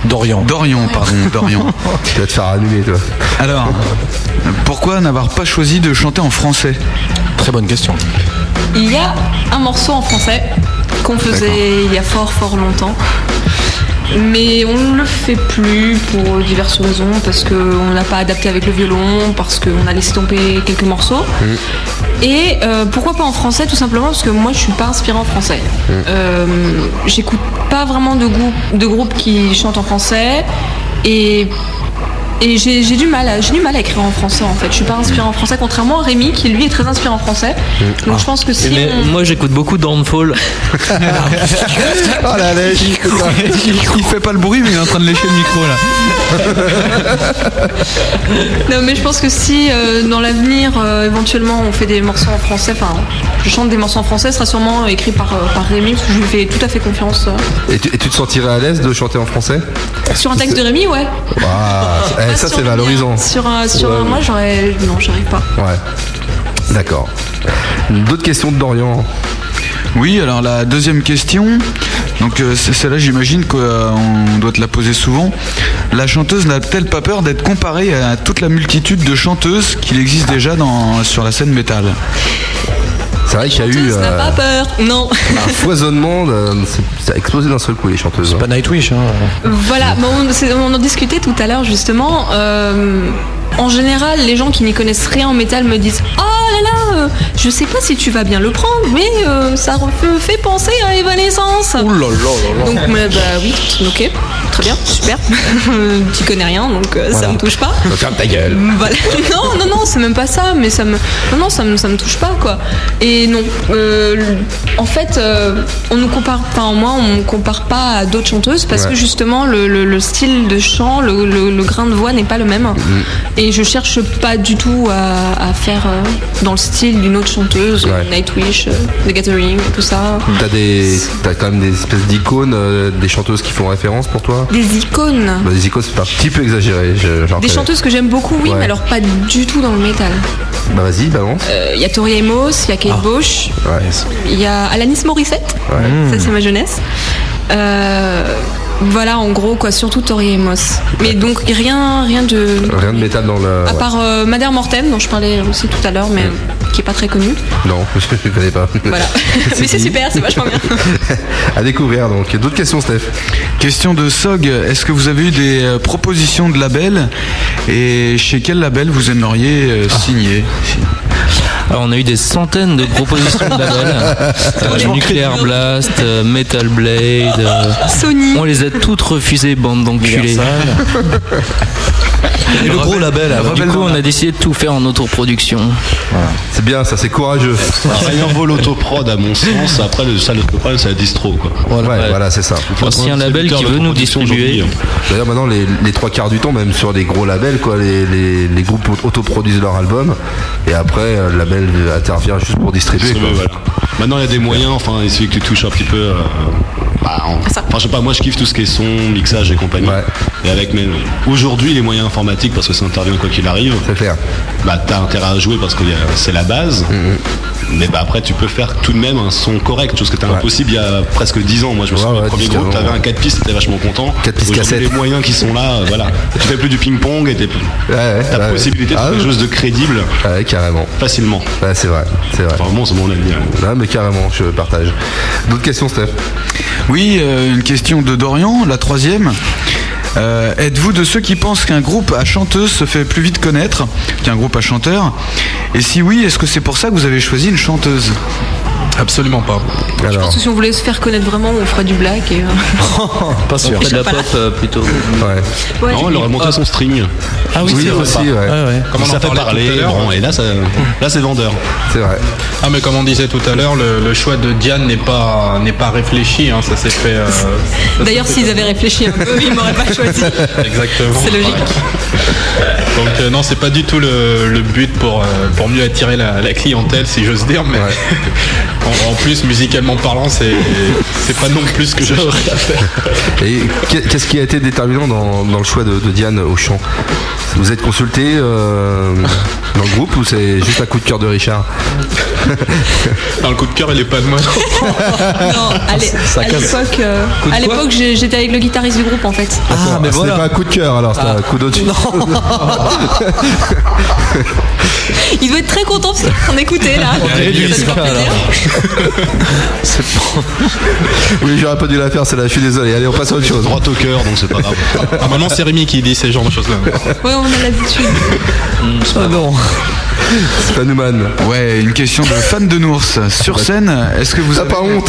pardon. Tu vas te faire allumer toi. Alors, pourquoi n'avoir pas choisi de chanter en français? Très bonne question. Il y a un morceau en français qu'on faisait il y a fort longtemps, mais on ne le fait plus pour diverses raisons, parce qu'on n'a pas adapté avec le violon, parce qu'on a laissé tomber quelques morceaux. Et pourquoi pas en français? Tout simplement parce que moi je suis pas inspirée en français. J'écoute pas vraiment de groupes qui chantent en français, et j'ai du mal à écrire en français en fait. Je suis pas inspirée en français, contrairement à Rémi qui lui est très inspiré en français. Donc je pense que si moi j'écoute beaucoup Downfall. Oh la lèche. Il fait pas le bruit mais il est en train de lécher le micro là. Non mais je pense que si dans l'avenir éventuellement on fait des morceaux en français, enfin je chante des morceaux en français, ce sera sûrement écrit par Rémi, parce que je lui fais tout à fait confiance. Et tu te sentirais à l'aise de chanter en français? Sur un texte de Rémi, ouais. Ça c'est valorisant. Sur moi non, j'arrive pas. Ouais. D'accord. D'autres questions de Dorian? Oui, alors la deuxième question, donc celle-là j'imagine qu'on doit te la poser souvent. La chanteuse n'a-t-elle pas peur d'être comparée à toute la multitude de chanteuses qu'il existe déjà sur la scène métal? C'est vrai qu'il y a eu n'a pas peur, non. un foisonnement, ça a explosé d'un seul coup les chanteuses. C'est pas Nightwish. Voilà, on en discutait tout à l'heure justement. En général, les gens qui n'y connaissent rien en métal me disent « Oh là là, je sais pas si tu vas bien le prendre, mais ça me fait penser à Evanescence. » Ouh là là là là. Donc bah oui, ok, très bien, super. Tu connais rien, donc ça me touche pas. Ferme ta gueule. Voilà. Non, c'est même pas ça, mais ça me touche pas quoi. Et non, en fait, on nous compare, moi on me compare pas à d'autres chanteuses parce que justement le style de chant, le grain de voix n'est pas le même. Et je cherche pas du tout à faire dans le style d'une autre chanteuse, Nightwish, The Gathering, tout ça. T'as quand même des espèces d'icônes, des chanteuses qui font référence pour toi? Des icônes? Des icônes, c'est un petit peu exagéré. Des chanteuses que j'aime beaucoup, oui, mais alors pas du tout dans le métal. Bah vas-y, balance. Il y a Tori Amos, il y a Kate Bush, il y a Alanis Morissette, ça c'est ma jeunesse. Voilà, en gros, quoi, surtout Tori Amos. Mais donc, rien de métal dans le... À part Madère Mortem, dont je parlais aussi tout à l'heure, mais qui est pas très connu. Non, je ne connais pas. Voilà. Mais c'est super, c'est vachement bien. À découvrir donc. D'autres questions, Steph? Question de Sog, est-ce que vous avez eu des propositions de labels et chez quel label vous aimeriez signer? Alors, on a eu des centaines de propositions de labels. Nuclear Blast, Metal Blade, Sony. On les a toutes refusées, bande d'enculés. Et le gros label. Du coup, on a décidé de tout faire en autoproduction. Voilà. C'est bien, ça, c'est courageux. Rien vaut l'autoprod à mon sens. Après, le problème, c'est la distro, quoi. Voilà, c'est ça. Si un label qui veut nous distribuer. D'ailleurs, maintenant, les trois quarts du temps, même sur les gros labels, quoi, les groupes autoproduisent leur album et après, le label intervient juste pour distribuer. Voilà. Maintenant, il y a des moyens. Enfin, il suffit que tu touches un petit peu. Je sais pas, moi je kiffe tout ce qui est son, mixage et compagnie. Ouais. Et avec aujourd'hui les moyens informatiques, parce que ça intervient quoi qu'il arrive, c'est clair. T'as intérêt à jouer parce que c'est la base. Mais après tu peux faire tout de même un son correct, chose que t'as impossible il y a presque 10 ans. Moi je me souviens du premier groupe, t'avais un 4 pistes, t'étais vachement content. 4 pistes cassette. Les moyens qui sont là, voilà. Tu fais plus du ping-pong et t'as possibilité de faire quelque chose de crédible. Ouais, carrément. Facilement. Ouais, c'est vrai. Enfin bon, c'est mon avis. Ouais, mais carrément, je partage. D'autres questions, Steph? Oui, une question de Dorian, la troisième. Êtes-vous de ceux qui pensent qu'un groupe à chanteuse se fait plus vite connaître qu'un groupe à chanteur? Et si oui, est-ce que c'est pour ça que vous avez choisi une chanteuse? Absolument pas. Je pense que si on voulait se faire connaître vraiment, on ferait du black et. Pas sûr. On ferait de la pop plutôt. Ouais. Non, il aurait monté son string. Ah oui, c'est aussi. Comment ça fait parler. Et là, c'est vendeur. C'est vrai. Ah, mais comme on disait tout à l'heure, le choix de Diane n'est pas réfléchi. Hein, ça s'est fait. D'ailleurs, s'ils avaient réfléchi un peu, ils m'auraient pas choisi. Exactement. C'est logique. Donc non, c'est pas du tout le but pour mieux attirer la clientèle, si j'ose dire, mais en plus musicalement parlant, c'est pas non plus ce que je cherche à faire. Et qu'est-ce qui a été déterminant dans le choix de Diane au chant? Vous êtes consulté dans le groupe ou c'est juste un coup de cœur de Richard? Dans le coup de cœur, il est pas de moi. Non, à l'époque, j'étais avec le guitariste du groupe en fait. Ah, mais voilà. C'est pas un coup de cœur alors, c'est un coup d'autre. Il doit être très content parce qu'on écoutait là. Oui, j'aurais pas dû la faire, celle-là, je suis désolé. Allez, on passe à autre chose. Droit au cœur, donc c'est pas grave. Ah, maintenant, c'est Rémi qui dit ces genres de choses-là. Ouais, on a l'habitude. Spanuman. Ouais, une question de fan de Nours. Sur scène, est-ce que vous avez pas honte?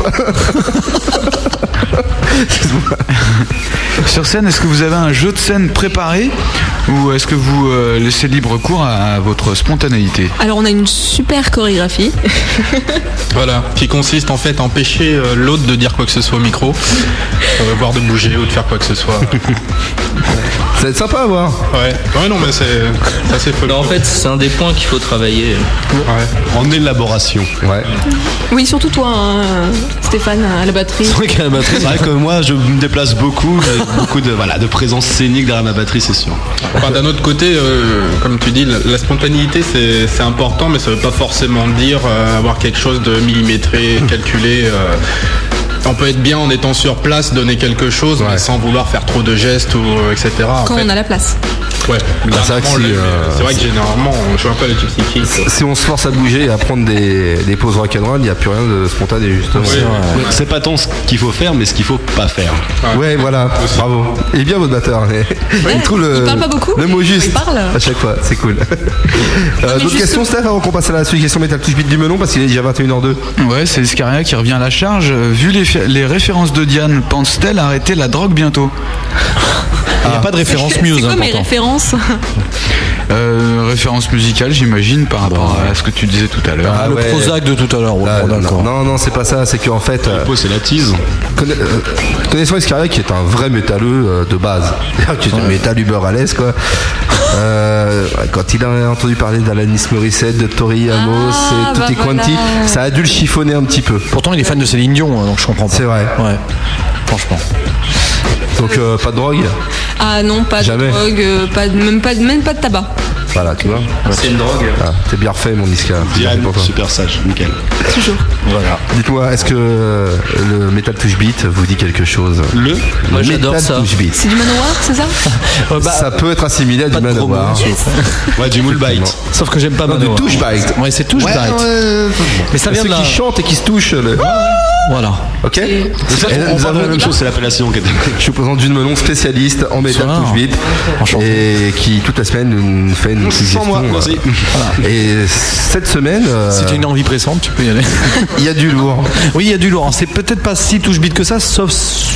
Sur scène, est-ce que vous avez un jeu de scène préparé ou est-ce que vous laissez libre cours à votre spontanéité? Alors on a une super chorégraphie. Voilà, qui consiste en fait à empêcher l'autre de dire quoi que ce soit au micro, voire de bouger ou de faire quoi que ce soit. Ça va être sympa à voir. Ouais, non mais c'est assez fun. En fait, c'est un des points qu'il faut travailler. En élaboration. Ouais. Oui, surtout toi, hein, Stéphane, à la batterie. C'est vrai que moi, je me déplace beaucoup, j'ai beaucoup de présence scénique derrière ma batterie, c'est sûr. Enfin, d'un autre côté, comme tu dis, la spontanéité c'est important, mais ça veut pas forcément dire avoir quelque chose de millimétré, calculé. On peut être bien en étant sur place, donner quelque chose, mais sans vouloir faire trop de gestes ou etc. Quand on a la place. Ouais, c'est vrai que généralement on joue un peu à l'équipe psychique. Si on se force à bouger et à prendre des pauses rock'n'roll, il n'y a plus rien de spontané justement. C'est pas tant ce qu'il faut faire, mais ce qu'il faut pas faire. Ouais, voilà, bravo. Et bien votre batteur. Il trouve il parle pas beaucoup. Le mot juste. Il parle. À chaque fois, c'est cool. D'autres questions, Steph, avant qu'on passe à la suite, question Metal Touch Beat du melon, parce qu'il est déjà 21h02. Ouais, c'est Escaria qui revient à la charge. Vu les références de Diane, pense-t-elle arrêter la drogue bientôt? Il n'y a pas de référence muse. C'est quoi mes références? Référence musicale, j'imagine, par rapport à ce que tu disais tout à l'heure. Le Prozac de tout à l'heure. Non, c'est pas ça. C'est qu'en fait, c'est la tease. Connaissant Escaria, qui est un vrai métalleux de base, qui est un métal uber à l'aise, quoi. Quand il a entendu parler d'Alanis Morissette, de Tori Amos et Tutti Quanti, ça a dû le chiffonner un petit peu. Pourtant, il est fan de Céline Dion, donc je comprends pas. C'est vrai. Ouais. franchement. Donc pas de drogue? Ah non, pas Jamais. de drogue, même pas de tabac. Voilà, tu vois. C'est une drogue. Ah, t'es bien refait, mon Niska. Diane, super sage, nickel. Toujours. Voilà. Dites-moi, est-ce que le Metal Touch Beat vous dit quelque chose? Moi, j'adore Metal ça. Touch Beat. C'est du Manowar, c'est ça? Ça peut être assimilé à du Manowar. Ouais, du Moule Bite. Sauf que j'aime pas Non, du Manowar. Touch Bite. Ouais, c'est Touch Bite. Mais ça vient de ceux là. qui chantent et qui se touchent. Voilà. Ok. C'est ça, on parle de la même chose, c'est l'appellation qui est. Je vous présente Jules Melon, spécialiste en Metal Bonsoir. Touch Beat, et qui toute la semaine nous fait une suggestion. moi, merci. Voilà. Et cette semaine, Si tu as une envie pressante, tu peux y aller. il y a du lourd. Oui, il y a du lourd. C'est peut-être pas si touche beat que ça, sauf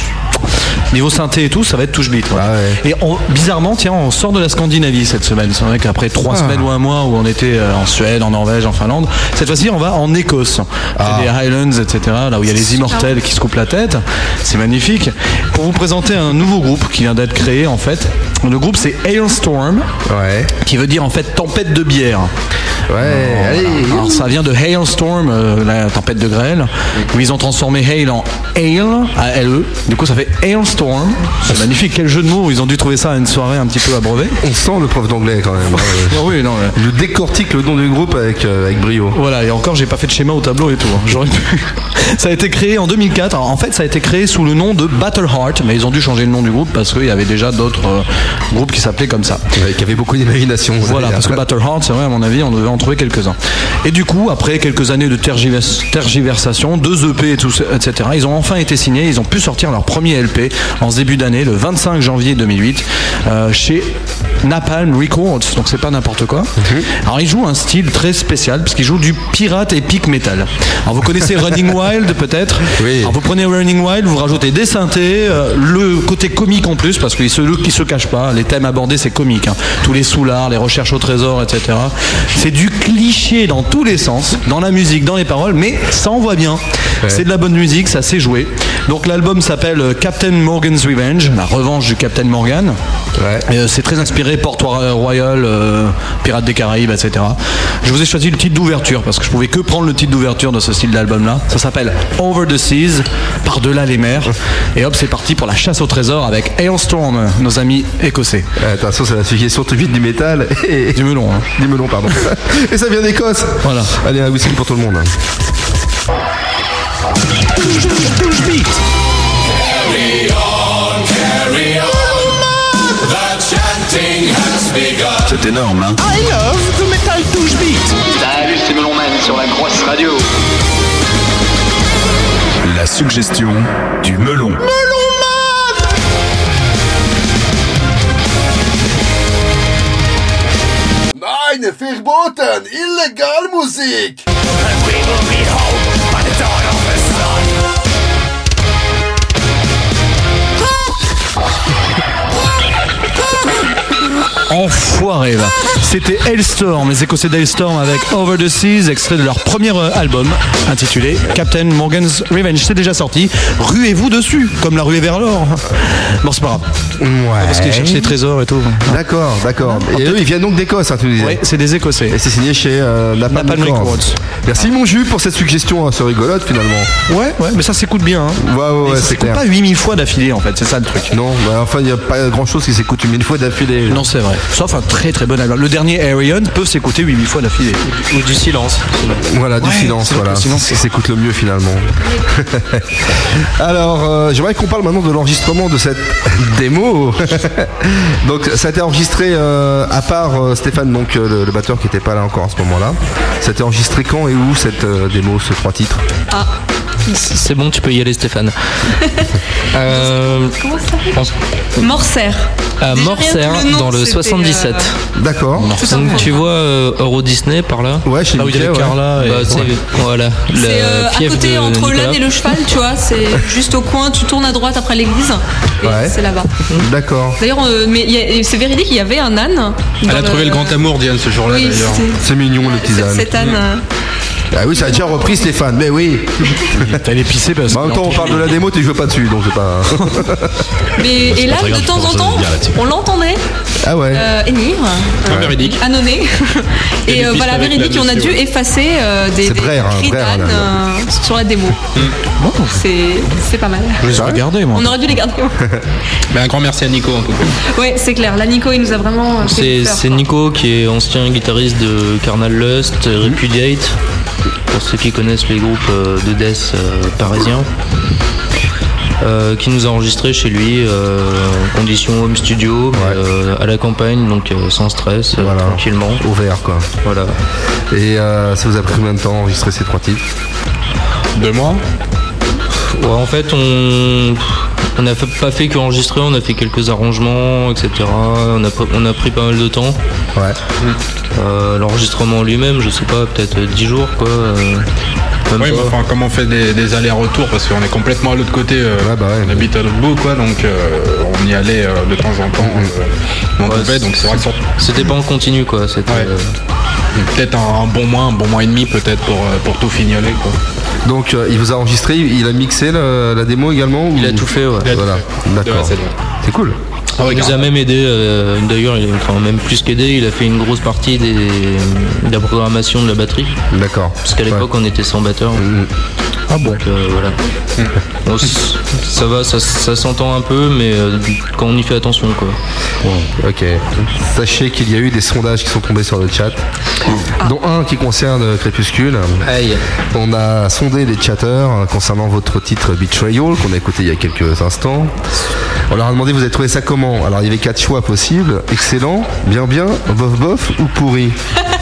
niveau synthé et tout, ça va être touche beat. Ouais. Ah ouais. Et bizarrement, tiens, on sort de la Scandinavie cette semaine. C'est vrai qu'après 3 semaines ou un mois où on était en Suède, en Norvège, en Finlande, cette fois-ci on va en Écosse. Près des Highlands, etc. Là où il y a les immortels qui se coupent la tête. C'est magnifique. Pour vous présenter un nouveau groupe qui vient d'être créé en fait. Le groupe c'est Hailstorm, qui veut dire en fait tempête de bière. Ouais, allez. Alors ça vient de Hailstorm, la tempête de grêle, où ils ont transformé Hail en Ale, A-L-E. Du coup ça fait Hailstorm. C'est magnifique, quel jeu de mots. Ils ont dû trouver ça à une soirée un petit peu abreuvée. On sent le prof d'anglais quand même. Oui, non. Il nous décortique le nom du groupe avec brio. Voilà, et encore j'ai pas fait de schéma au tableau et tout. J'aurais pu. Ça a été créé en 2004. Alors, en fait ça a été créé sous le nom de Battleheart, mais ils ont dû changer le nom du groupe parce qu'il y avait déjà d'autres groupes qui s'appelaient comme ça. Qui avait beaucoup d'imagination. Voilà, parce que Battleheart, c'est vrai, à mon avis, on devait en trouver quelques-uns. Et du coup, après quelques années de tergiversation, 2 EP et tout, etc., ils ont enfin été signés, ils ont pu sortir leur premier LP en ce début d'année, le 25 janvier 2008, chez Napalm Records, donc c'est pas n'importe quoi. Alors ils jouent un style très spécial, parce qu'ils jouent du pirate epic metal. Alors vous connaissez Running Wild peut-être? Oui. Alors vous prenez Running Wild, vous rajoutez des synthés, le côté comique en plus, parce qu'ils se cachent pas, les thèmes abordés c'est comique, hein. Tous les soulards, les recherches au trésor, etc. C'est du cliché dans tous les sens, dans la musique, dans les paroles, mais ça envoie bien. C'est de la bonne musique, ça sait jouer. Donc l'album s'appelle Captain Morgan's Revenge, la revanche du Captain Morgan. C'est très inspiré Port Royal, Pirates des Caraïbes, etc. Je vous ai choisi le titre d'ouverture parce que je pouvais que prendre le titre d'ouverture de ce style d'album là. Ça s'appelle Over the Seas, par-delà les mers. Et hop, c'est parti pour la chasse au trésor avec Hailstorm, nos amis écossais. Attention, c'est la suggestion tout vite du métal et du melon. Hein. Du melon, pardon. Et ça vient d'Écosse. Voilà. Allez, un whisky pour tout le monde. Touche beat. Carry on, carry on. The chanting has begun. C'est énorme, hein? I love the metal touche beat. Salut, c'est Melon Man sur la grosse radio. La suggestion du melon. Nein, verboten! Illegal Musik! And we will be home by the dawn of the sun. Enfoiré va. C'était Hailstorm, les Écossais d'Hailstorm avec Over the Seas, extrait de leur premier album intitulé Captain Morgan's Revenge. C'est déjà sorti. Ruez-vous dessus, comme la ruée vers l'or. Bon, c'est pas grave. Ouais. Parce qu'ils cherchent les trésors et tout. D'accord, d'accord. Et eux, ils viennent donc d'Écosse, hein, tu disais. Oui, c'est des Écossais. Et c'est signé chez Napalm Records. Merci mon jus pour cette suggestion assez rigolote finalement. Ouais, mais ça s'écoute bien. Hein. Ouais, ça c'est s'écoute clair. pas 8000 fois d'affilée en fait, c'est ça le truc. Non, enfin, il n'y a pas grand chose qui s'écoute 1000 fois d'affilée. Non, c'est vrai. Sauf un très très bon album. Le dernier Arion peut s'écouter 8000 fois d'affilée. Ou du silence. Voilà, du silence, voilà. Sinon, ça s'écoute le mieux finalement. Alors, j'aimerais qu'on parle maintenant de l'enregistrement de cette démo. Donc, ça a été enregistré à part Stéphane, donc le batteur qui n'était pas là encore à ce moment-là. Ça a été enregistré quand et où cette démo, ces 3 titres? Ah. C'est bon, tu peux y aller, Stéphane. Comment ça s'appelle? Morcer. À Morcer, dans le 77. D'accord. Donc tu vois Euro Disney par là? Ouais, chez là où il y avait Carla. Bah, voilà. C'est à côté entre l'âne et le cheval, tu vois. C'est juste au coin, tu tournes à droite après l'église. Et c'est là-bas. D'accord. D'ailleurs, mais c'est véridique, il y avait un âne. Elle a trouvé le grand amour, Diane, ce jour-là, oui, d'ailleurs. C'est mignon, le petit âne. Cet âne. Ah oui, ça a déjà repris Stéphane, mais oui. T'allais pisser parce que. En même temps, on parle de la démo, tu joues pas dessus, donc c'est pas. Mais et là, de temps en temps, on l'entendait. Ah ouais. Énigme. Véridique. Annoné. Et voilà, véridique, on a dû effacer des cris d'Anne sur la démo. C'est pas mal. Je les ai regardés, moi. On aurait dû les garder. Un grand merci à Nico en tout cas. Ouais, c'est clair. Là, Nico, il nous a vraiment. C'est Nico qui est ancien guitariste de Carnal Lust, Repudiate, pour ceux qui connaissent les groupes de death parisiens, qui nous a enregistré chez lui en condition home studio, mais, à la campagne, donc sans stress, tranquillement. Ouvert quoi. Voilà. Et ça vous a pris combien de temps enregistrer ces 3 titres? 2 mois. Ouais, en fait, on n'a pas fait qu'enregistrer, on a fait quelques arrangements, etc. On a pris pas mal de temps. Ouais. L'enregistrement lui-même, je sais pas, peut-être 10 jours, quoi. Oui, enfin, comme on fait des allers-retours, parce qu'on est complètement à l'autre côté, on habite à l'autre bout, quoi, donc on y allait de temps en temps. Donc c'est vrai que c'était pas en continu, quoi. C'était peut-être un bon mois et demi, peut-être pour tout fignoler, quoi. Donc il vous a enregistré, il a mixé la démo également? Il a tout fait, ouais. Voilà, d'accord. C'est cool. Il nous a même aidé, d'ailleurs, même plus qu'aidé, il a fait une grosse partie de la programmation de la batterie. D'accord. Parce qu'à l'époque, on était sans batteur. Ah bon. Donc voilà. Bon, ça va, ça s'entend un peu, mais quand on y fait attention, quoi. Bon, ok. Sachez qu'il y a eu des sondages qui sont tombés sur le chat, dont un qui concerne Crépuscule. Aïe. On a sondé les chatteurs concernant votre titre Betrayal, qu'on a écouté il y a quelques instants. On leur a demandé, vous avez trouvé ça comment? Alors il y avait 4 choix possibles: excellent, bien, bof bof ou pourri.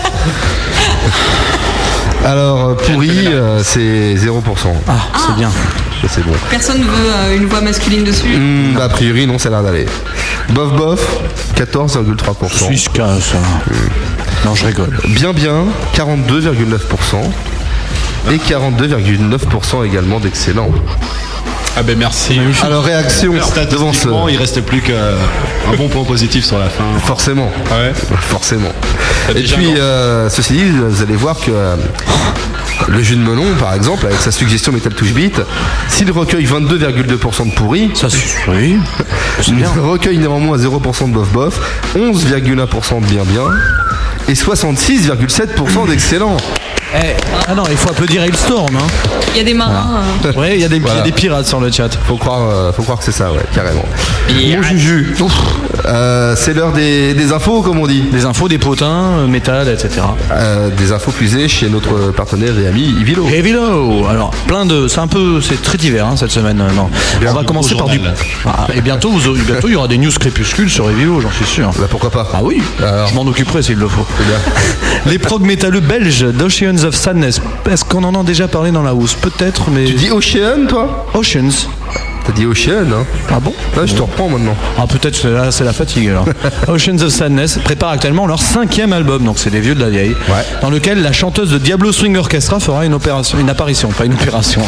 Alors pourri, c'est 0%. C'est bien. C'est bon. Personne ne veut une voix masculine dessus. A priori non, ça a l'air d'aller. Bof bof, 14,3%. Suis-je ça. Non, je rigole. Bien, 42,9%. Et 42,9% également d'excellent. Ah ben merci. Alors réaction devant ce... il restait plus qu'un bon point positif sur la fin. Forcément. Ouais. Forcément. Et puis ceci dit, vous allez voir que le jus de melon, par exemple, avec sa suggestion Metal Touch Beat, s'il recueille 22,2% de pourri, ça suffit. Il recueille néanmoins 0% de bof bof, 11,1% de bien et 66,7% d'excellent. Ah non, il faut applaudir Hailstorm. Il y a des marins. Ouais, il y a des pirates sur le chat. Faut croire que c'est ça, ouais, carrément. Mon Juju, c'est l'heure des infos, comme on dit. Des infos, des potins, métal, etc. Des infos puisées chez notre partenaire et ami Evilo. Alors, c'est très divers cette semaine. Non. On va commencer par du. Et bientôt, il y aura des news crépuscules sur Evilo, j'en suis sûr. Bah pourquoi pas. Ah oui. Je m'en occuperai s'il le faut. Les prog métalleux belges d'Oceans of Sadness. Est-ce qu'on en a déjà parlé dans la house? Peut-être, mais. Tu dis Ocean, toi? Oceans. T'as dit Ocean, hein? Ah bon? Là, je te reprends maintenant. Ah, peut-être c'est la fatigue alors. Oceans of Sadness prépare actuellement leur 5e album, donc c'est des vieux de la vieille, dans lequel la chanteuse de Diablo Swing Orchestra fera une apparition, pas une opération.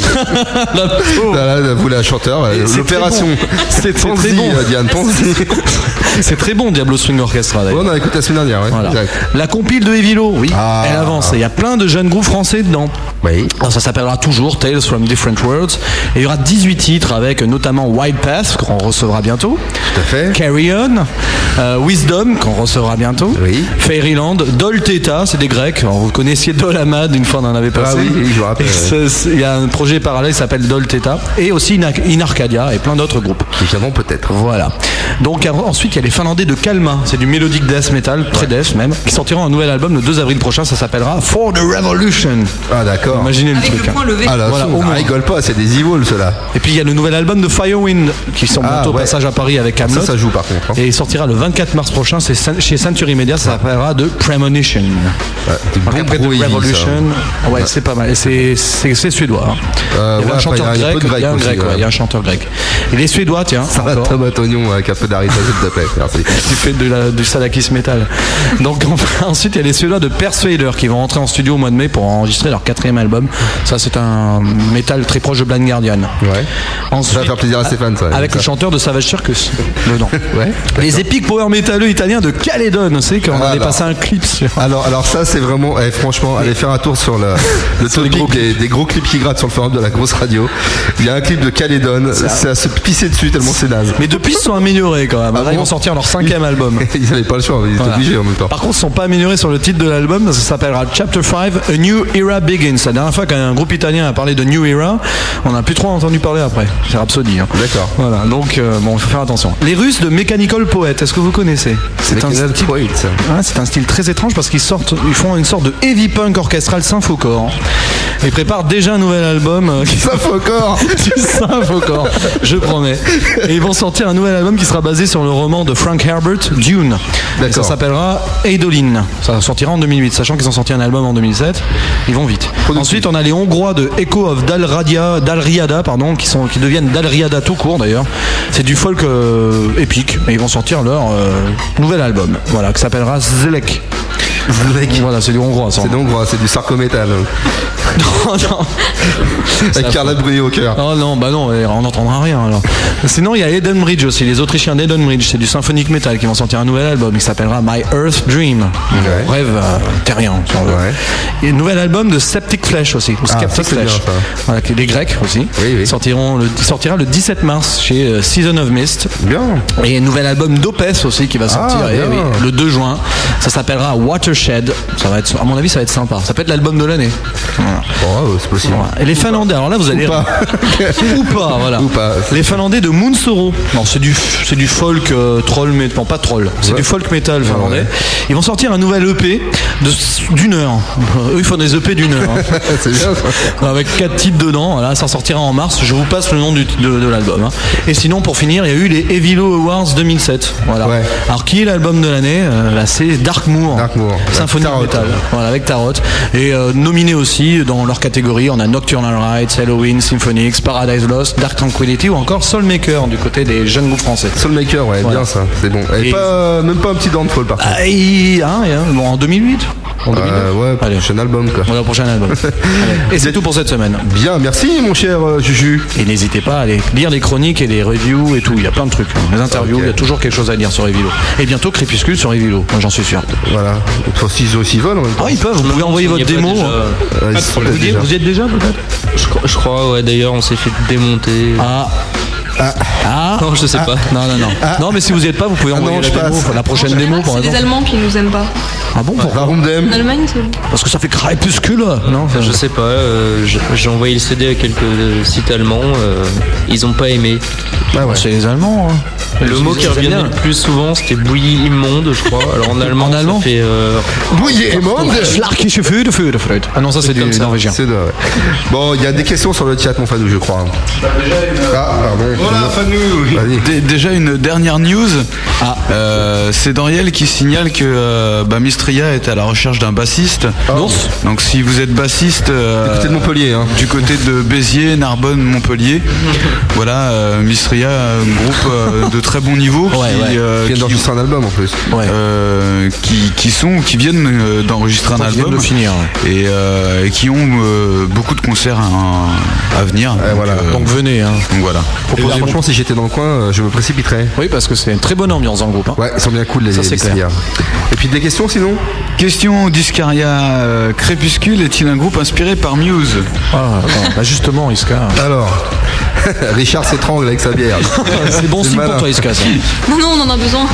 Vous la chanteur, l'opération. C'est très bon. Diane, c'est très bon, Diablo Swing Orchestra d'ailleurs. On a écouté la semaine dernière, Voilà. La compile de Evilo, elle avance. Il y a plein de jeunes groupes français dedans. Oui. Alors, ça s'appellera toujours Tales from Different Worlds. Et il y aura 18 titres avec notamment Wild Path, qu'on recevra bientôt. Tout à fait. Carry On, Wisdom, qu'on recevra bientôt. Oui. Fairyland, Dol Theta, c'est des Grecs. Alors, vous connaissiez Dol Amad, une fois on en avait passé. Ah oui, je me rappelle. Il y a un projet parallèle qui s'appelle Dol Theta. Et aussi In Arcadia et plein d'autres groupes. Évidemment, peut-être. Voilà. Donc ensuite, il y a les Finlandais de Kalma. C'est du melodic death metal, très death même, qui sortiront un nouvel album le 2 avril prochain. Ça s'appellera For the Revolution. Ah d'accord. Imaginez le avec truc. Le point levé. Ah là, Voilà, on rigole pas, c'est des evils ceux-là. Et puis il y a le nouvel album de Firewind qui sont bientôt au passage à Paris avec Camelot. Ça joue par contre. Et il sortira le 24 mars prochain. C'est chez Century Media. Ça s'appellera de Premonition. Bon après gros de heavy, Revolution. Ouais, c'est pas mal. Et c'est suédois. Il y a un chanteur grec. Il y a un chanteur grec. Et les Suédois, tiens. Ça va, tomate oignon avec un peu d'arita, s'il te plaît. Merci. Tu fais du Sadakis Metal. Donc ensuite il y a les Suédois de Persuader qui vont rentrer en studio au mois de mai pour enregistrer leur 4e album. Ça c'est un métal très proche de Blind Guardian. Ça va faire plaisir à Stéphane, ça. Avec le chanteur de Savage Circus dedans. Ouais. Les épiques power métalleux italiens de Caledon, c'est qu'on avait passé un clip sur. Alors ça c'est vraiment, franchement, allez faire un tour sur le topic des gros clips qui grattent sur le forum de la grosse radio. Il y a un clip de Caledon, c'est à se pisser dessus tellement c'est naze. Mais depuis ils se sont améliorés quand même. Ils vont sortir leur 5e album. Ils n'avaient pas le choix, ils étaient obligés en même temps. Par contre ils ne sont pas améliorés sur le titre de l'album, ça s'appellera Chapter 5, A New Era Begins. La dernière fois qu'un groupe italien a parlé de New Era, on n'a plus trop entendu parler après. C'est Rhapsody. Hein. D'accord. Voilà, donc bon, il faut faire attention. Les Russes de Mechanical Poet, est-ce que vous connaissez? C'est un style très étrange parce qu'ils font une sorte de heavy punk orchestral symphocore. Ils préparent déjà un nouvel album. Symphocore. Du symphocore, je promets. Et ils vont sortir un nouvel album qui sera basé sur le roman de Frank Herbert, Dune. Et ça s'appellera Eidolon. Ça sortira en 2008, sachant qu'ils ont sorti un album en 2007. Ils vont vite. Ensuite, on a les Hongrois de Echo of Dalriada, qui deviennent Dalriada tout court d'ailleurs. C'est du folk épique. Et ils vont sortir leur nouvel album, voilà, qui s'appellera Zelek. Voilà, c'est du hongrois. C'est du hongrois, c'est du sarco-métal. Non. Avec Carla Bruni au cœur. Oh non, bah non, on n'entendra rien alors. Sinon, il y a Edenbridge aussi, les Autrichiens d'Edenbridge, c'est du symphonic metal qui vont sortir un nouvel album qui s'appellera My Earth Dream. Rêve terrien. Et un nouvel album de Septic Flesh aussi, ou Skeptic Flesh. Voilà, les Grecs aussi. Oui. Sortira le 17 mars chez Season of Mist. Bien. Et un nouvel album d'Opeth aussi qui va sortir le 2 juin. Ça s'appellera Watershed. Ça va être, à mon avis, ça va être sympa. Ça peut être l'album de l'année. Voilà. Oh, c'est possible. Voilà. Et les Finlandais, alors là vous allez. Ou pas, voilà. Les Finlandais de Moonsoro. Non, c'est du folk troll, mais non, pas troll. C'est du folk metal finlandais. Ouais. Ils vont sortir un nouvel EP d'une heure. Eux, ils font des EP d'une heure. Hein. C'est bien ça. Avec 4 titres dedans. Voilà, ça sortira en mars. Je vous passe le nom de l'album. Hein. Et sinon, pour finir, il y a eu les Evilo Awards 2007. Voilà. Ouais. Alors, qui est l'album de l'année? Là, c'est Darkmoor. Symphonie metal. Voilà, avec Tarot. Et nominé aussi dans leur catégorie, on a Nocturnal Rites, Halloween, Symphonix, Paradise Lost, Dark Tranquility ou encore Soulmaker du côté des jeunes groupes français. Soulmaker, ouais, voilà. Bien ça, c'est bon. Et même pas un petit Downfall par contre. Bon, en 2008. Ouais, prochain album quoi. Voilà, prochain album. Et c'est tout pour cette semaine. Bien, merci mon cher Juju. Et n'hésitez pas à aller lire les chroniques et les reviews et tout. Il y a plein de trucs. Les interviews, il y a toujours quelque chose à lire sur Evilo. Et bientôt Crépuscule sur Evilo, moi j'en suis sûr. Voilà. S'ils aussi veulent en même temps. Ils peuvent, vous pouvez envoyer votre démo. Vous y êtes déjà peut-être? Je crois, ouais, d'ailleurs on s'est fait démonter. Non, je sais pas. Non, mais si vous n'y êtes pas, vous pouvez envoyer la prochaine démo. C'est les Allemands qui nous aiment pas. Ah bon, pourquoi? En Allemagne, c'est bon. Parce que ça fait Crépuscule. Non, je sais pas. J'ai envoyé le CD à quelques sites allemands. Ils ont pas aimé. C'est les Allemands. Hein. Le mot qui revenait le plus souvent, c'était bouillie immonde, je crois. Alors en allemand, ça fait. Bouillie immonde. Ah non, ça c'est du norvégien. Bon, il y a des questions sur le chat, mon Fadou, je crois. Pardon. Voilà, Fadou. Déjà une dernière news. C'est Doriel qui signale que Mistria est à la recherche d'un bassiste. Donc si vous êtes bassiste du côté de Montpellier, du côté de Béziers, Narbonne, Montpellier, voilà, Mistria, un groupe de très bon niveau qui vient d'enregistrer un album en plus. Qui viennent d'enregistrer un album et qui ont beaucoup de concerts à venir. Donc venez. Donc voilà. Franchement, si j'étais dans le coin, je me précipiterais. Oui, parce que c'est une très bonne ambiance dans le groupe. Ouais, ils sont bien cool les Discaria. Et puis des questions sinon? Question Discaria, Crépuscule est-il un groupe inspiré par Muse? Justement, Iska. Alors, Richard s'étrangle avec sa bière. C'est bon signe pour toi, Iska. Ça. Non, on en a besoin.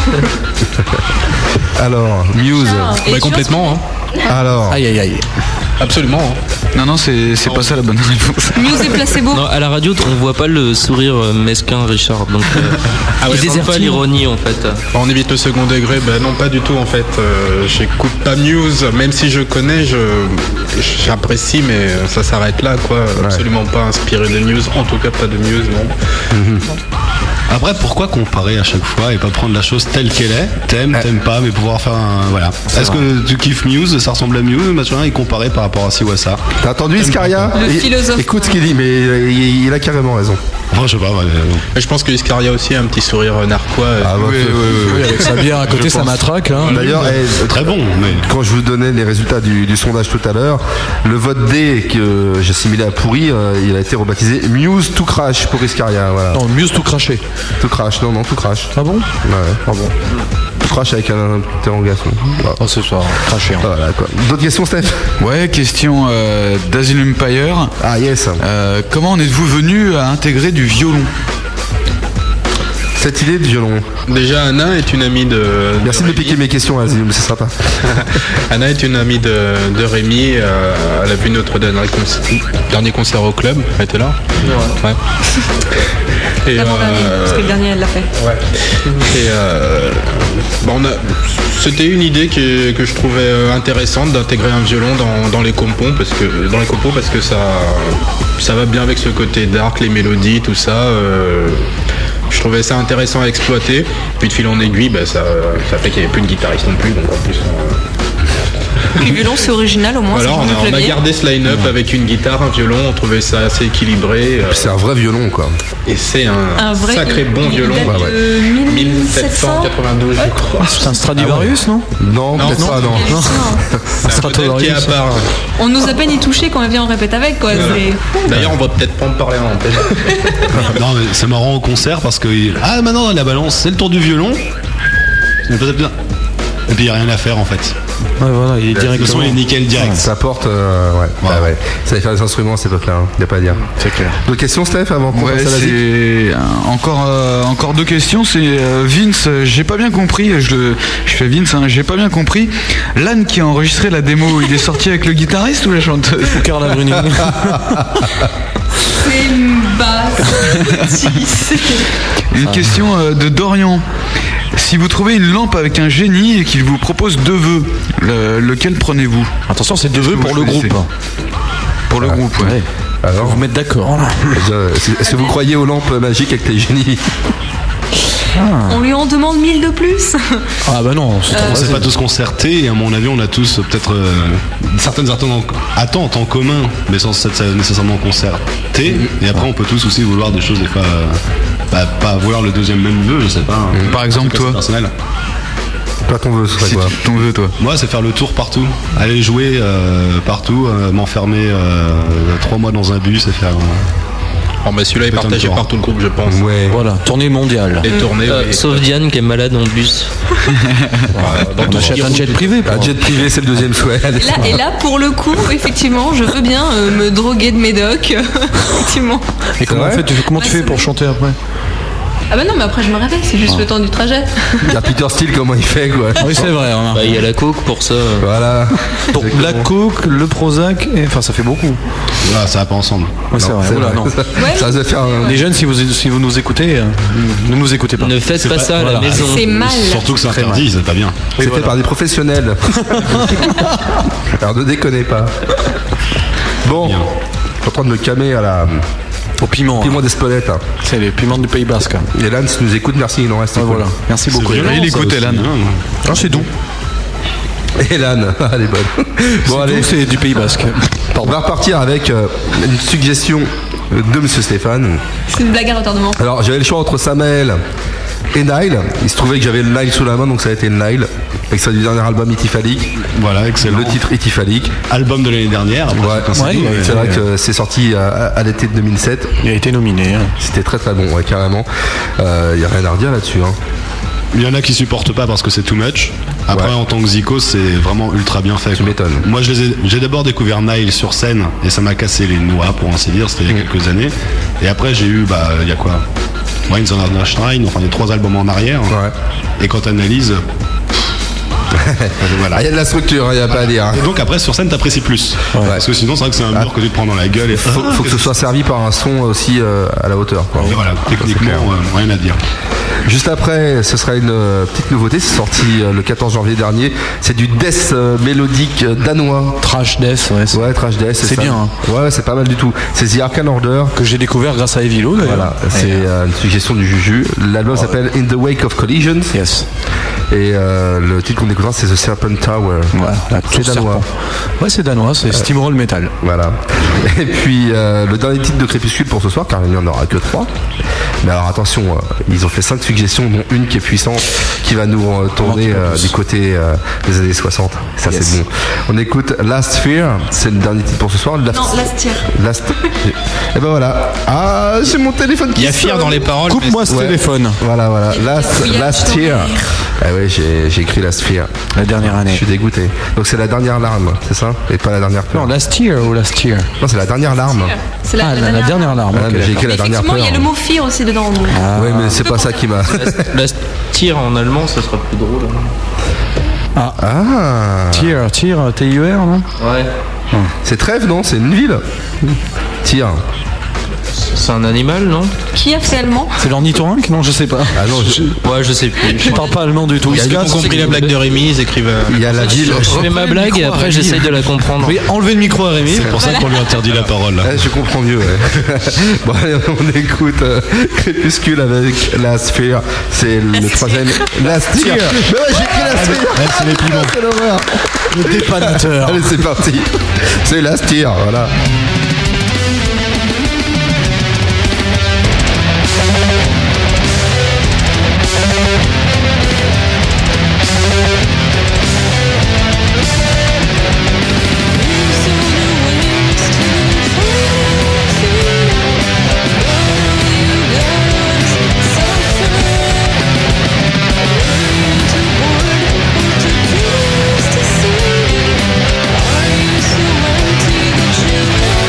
Alors, Muse. Complètement. Alors. Aïe. Absolument. Non, c'est pas ça la bonne réponse. Muse et placebo. Non, à la radio, on voit pas le sourire mesquin Richard. Donc, il déserte pas l'ironie en fait. On évite le second degré. Non, pas du tout en fait. J'écoute pas Muse, même si je connais, j'apprécie, mais ça s'arrête là, quoi. Absolument pas inspiré de Muse. En tout cas, pas de Muse, non. Après, pourquoi comparer à chaque fois et pas prendre la chose telle qu'elle est? T'aimes pas, mais pouvoir faire un. Voilà. Est-ce que tu kiffes Muse, ça ressemble à Muse, machin, et comparer par rapport à ci ou à ça? T'as entendu Iscaria? Le philosophe. Écoute ce qu'il dit, mais il a carrément raison. Enfin, je sais pas. Je pense que Iscaria aussi a un petit sourire narquois. Oui, avec sa bière à côté, sa matraque. Hein. D'ailleurs, très bon. Mais... quand je vous donnais les résultats du sondage tout à l'heure, le vote D que j'ai assimilé à pourri, il a été rebaptisé Muse to Crash pour Iscaria. Voilà. Non, Muse to Cracher. To Crash, non, to Crash. Ah bon? Ouais, ah bon. To Crash avec un interrogation. Voilà. Oh, c'est ça, cracher. Hein. Voilà, quoi. D'autres questions, Steph? Ouais, question d'Asylum Empire. Ah yes. Comment en êtes-vous venu à intégrer du violon? Cette idée de violon. Déjà, Anna est une amie de. Merci de me piquer mes questions, Asylum, c'est sympa. Anna est une amie de Rémi. Elle a vu notre dernier concert au club. Elle était là. Ouais. Et parce que le dernier, elle l'a fait. Ouais. Et c'était une idée que je trouvais intéressante d'intégrer un violon dans les compos parce que ça va bien avec ce côté dark, les mélodies, tout ça. Je trouvais ça intéressant à exploiter. Puis de fil en aiguille, ça fait qu'il n'y avait plus de guitariste non plus, donc en plus. Le violon, c'est original au moins. Alors on a gardé ce line-up avec une guitare, un violon, on trouvait ça assez équilibré. C'est un vrai violon, quoi. Et c'est un vrai sacré bon violon. 1792, je crois. C'est un Stradivarius, non? Non, peut-être pas, non. C'est un modèle qui est à part. On nous a peine y toucher quand on vient en répète avec, quoi. D'ailleurs, on va peut-être pas en parler en tête. Non, mais c'est marrant au concert parce que maintenant la balance, c'est le tour du violon. Et puis il n'y a rien à faire en fait. Ouais, voilà, il est direct. Le son est nickel direct. Ça porte, ouais. Ça va faire des instruments à cette époque-là, il n'y a pas à dire. C'est clair. D'autres questions, Steph, avant qu'on passe à la c'est encore deux questions. C'est Vince, j'ai pas bien compris. Je fais Vince, j'ai pas bien compris. L'âne qui a enregistré la démo, il est sorti avec le guitariste ou la chanteuse? Ou Carla Bruni? C'est une basse. Une question de Dorian. Si vous trouvez une lampe avec un génie et qu'il vous propose 2 vœux, lequel prenez-vous? Attention, c'est 2 vœux pour le groupe. Pour le groupe, ouais. Alors, vous mettre d'accord. Est-ce que vous croyez aux lampes magiques avec les génies? On lui en demande 1000 de plus. Ah bah non, on s'est pas tous concertés et à mon avis on a tous peut-être certaines attentes en commun mais sans s'être nécessairement concertés et après on peut tous aussi vouloir des choses des fois pas vouloir le deuxième même vœu, je sais pas. Par exemple toi personnel. Toi ton vœu ce serait quoi? Ton vœu toi? Moi c'est faire le tour partout, aller jouer partout, m'enfermer 3 mois dans un bus et faire... celui-là est partagé par tout le groupe, je pense. Ouais. Voilà, tournée mondiale. Et tournée. Sauf Diane qui est malade en bus. On achète un jet privé. Un jet privé, c'est le deuxième souhait. Et là, pour le coup, effectivement, je veux bien me droguer de médoc. Effectivement. Et comment tu fais pour chanter après? Ah bah non, mais après je me réveille, c'est juste le temps du trajet. Il y a Peter Steele, comment il fait, quoi. Oui, c'est vrai. Hein. Il y a la coke pour ça. Voilà. Pour la coke, le Prozac, enfin ça fait beaucoup. Voilà, ça va pas ensemble. Ouais, c'est vrai. Voilà, non. Ça va faire Les jeunes, si vous nous écoutez, ne nous écoutez pas. Ne faites pas ça à la maison. C'est mal. Surtout que c'est interdit, c'est pas bien. C'est fait par des professionnels. Alors ne déconnez pas. Bon, je suis en train de me calmer au piment. Piment d'Espelette. C'est les piments du Pays Basque. Et Lan, si tu nous écoutes, merci, il en reste. Voilà. Merci beaucoup. Il écoute Elan. C'est doux. Et Lan, elle est bonne. Bon, allez, c'est du Pays Basque. On va repartir avec une suggestion de Monsieur Stéphane. C'est une blague à retardement. Alors, j'avais le choix entre Samuel et Nile. Il se trouvait que j'avais le Nile sous la main, donc ça a été le Nile. Avec sa dernier album Itifalique. Voilà, excellent. Le titre Itifalique. Album de l'année dernière. C'est vrai que c'est sorti à l'été de 2007. Il a été nominé. Hein. C'était très très bon, ouais, carrément. Il n'y a rien à redire là-dessus. Hein. Il y en a qui supportent pas parce que c'est too much. Après, en tant que Zico, c'est vraiment ultra bien fait. Tu m'étonnes. Moi, j'ai d'abord découvert Nile sur scène et ça m'a cassé les noix, pour ainsi dire. C'était il y a quelques années. Et après, j'ai eu, il y a quoi? Wines on a Shrine, enfin, il y a 3 albums en arrière. Ouais. Et quand t'analyses. Voilà. Il y a de la structure, il n'y a pas à dire. Et donc après sur scène t'apprécies plus. Ouais. Parce que sinon c'est vrai que c'est un mur que tu te prends dans la gueule. Il faut que ce soit servi par un son aussi à la hauteur. Quoi. Et voilà, techniquement rien à dire. Juste après, ce sera une petite nouveauté, c'est sorti le 14 janvier dernier. C'est du death mélodique danois. Trash death, ouais. Ouais, trash death. C'est ça. bien. Hein. Ouais, c'est pas mal du tout. C'est The Arcane Order. Que j'ai découvert grâce à Evilo d'ailleurs. Voilà, c'est une suggestion du Juju. L'album s'appelle In the Wake of Collisions. Yes. Et le titre qu'on découvrira, c'est The Serpent Tower. Voilà, c'est danois. Ouais, c'est danois, c'est Steamroll Metal. Voilà. Et puis le dernier titre de Crépuscule pour ce soir, car il n'y en aura que 3. Mais alors attention, ils ont fait 5 suggestions, dont une qui est puissante, qui va nous tourner du côté des années 60. Ça, c'est bon. On écoute Last Fear, c'est le dernier titre pour ce soir. Non, Last Year. Et ben voilà. Ah, j'ai mon téléphone qui Il y a Fear dans les paroles. Coupe-moi ce téléphone. Voilà. Last Year. Ah ouais, j'ai écrit Last Fear. La dernière année. Je suis dégoûté. Donc c'est la dernière larme, c'est ça? Et pas la dernière peur. Non, Last Year ou Last Year? Non, c'est la dernière larme. C'est la dernière larme. Ah, Okay, j'ai écrit la dernière peur. Effectivement, il y a le mot fear aussi dedans. Donc. Oui, mais c'est pas ça qui m'a. Last Year en allemand, ça sera plus drôle. Tyr, T-I-E-R, non? Ouais. C'est Trèves, non? C'est une ville. Tyr. C'est un animal, non? Qui a fait allemand? C'est l'ornithorynque? Non, je sais pas. Ah non, ouais, je sais plus. Je parle pas allemand du tout. Ils ont compris la blague de Rémi, ils écrivent. Il y a la ville. Je fais ma blague et après j'essaye de la comprendre. Oui, enlevez le micro à Rémi. C'est pour ça qu'on lui interdit la parole. Là. Je comprends mieux, ouais. Bon, allez, on écoute Crépuscule avec La Sphère. C'est le troisième. La Sphère. Mais ouais, j'ai écrit La Sphère. C'est les piments. C'est l'horreur. Le dépanateur. Allez, c'est parti. C'est La Sphère, voilà. To see, are you so empty that you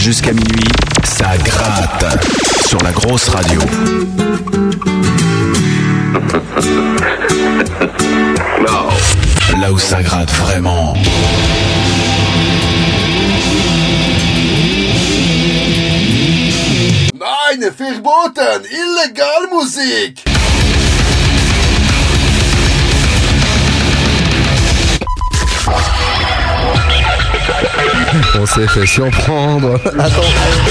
Jusqu'à minuit, ça gratte sur la grosse radio. Là où ça gratte vraiment. Nein, verboten! Illegalmusik! On s'est fait surprendre. Attends.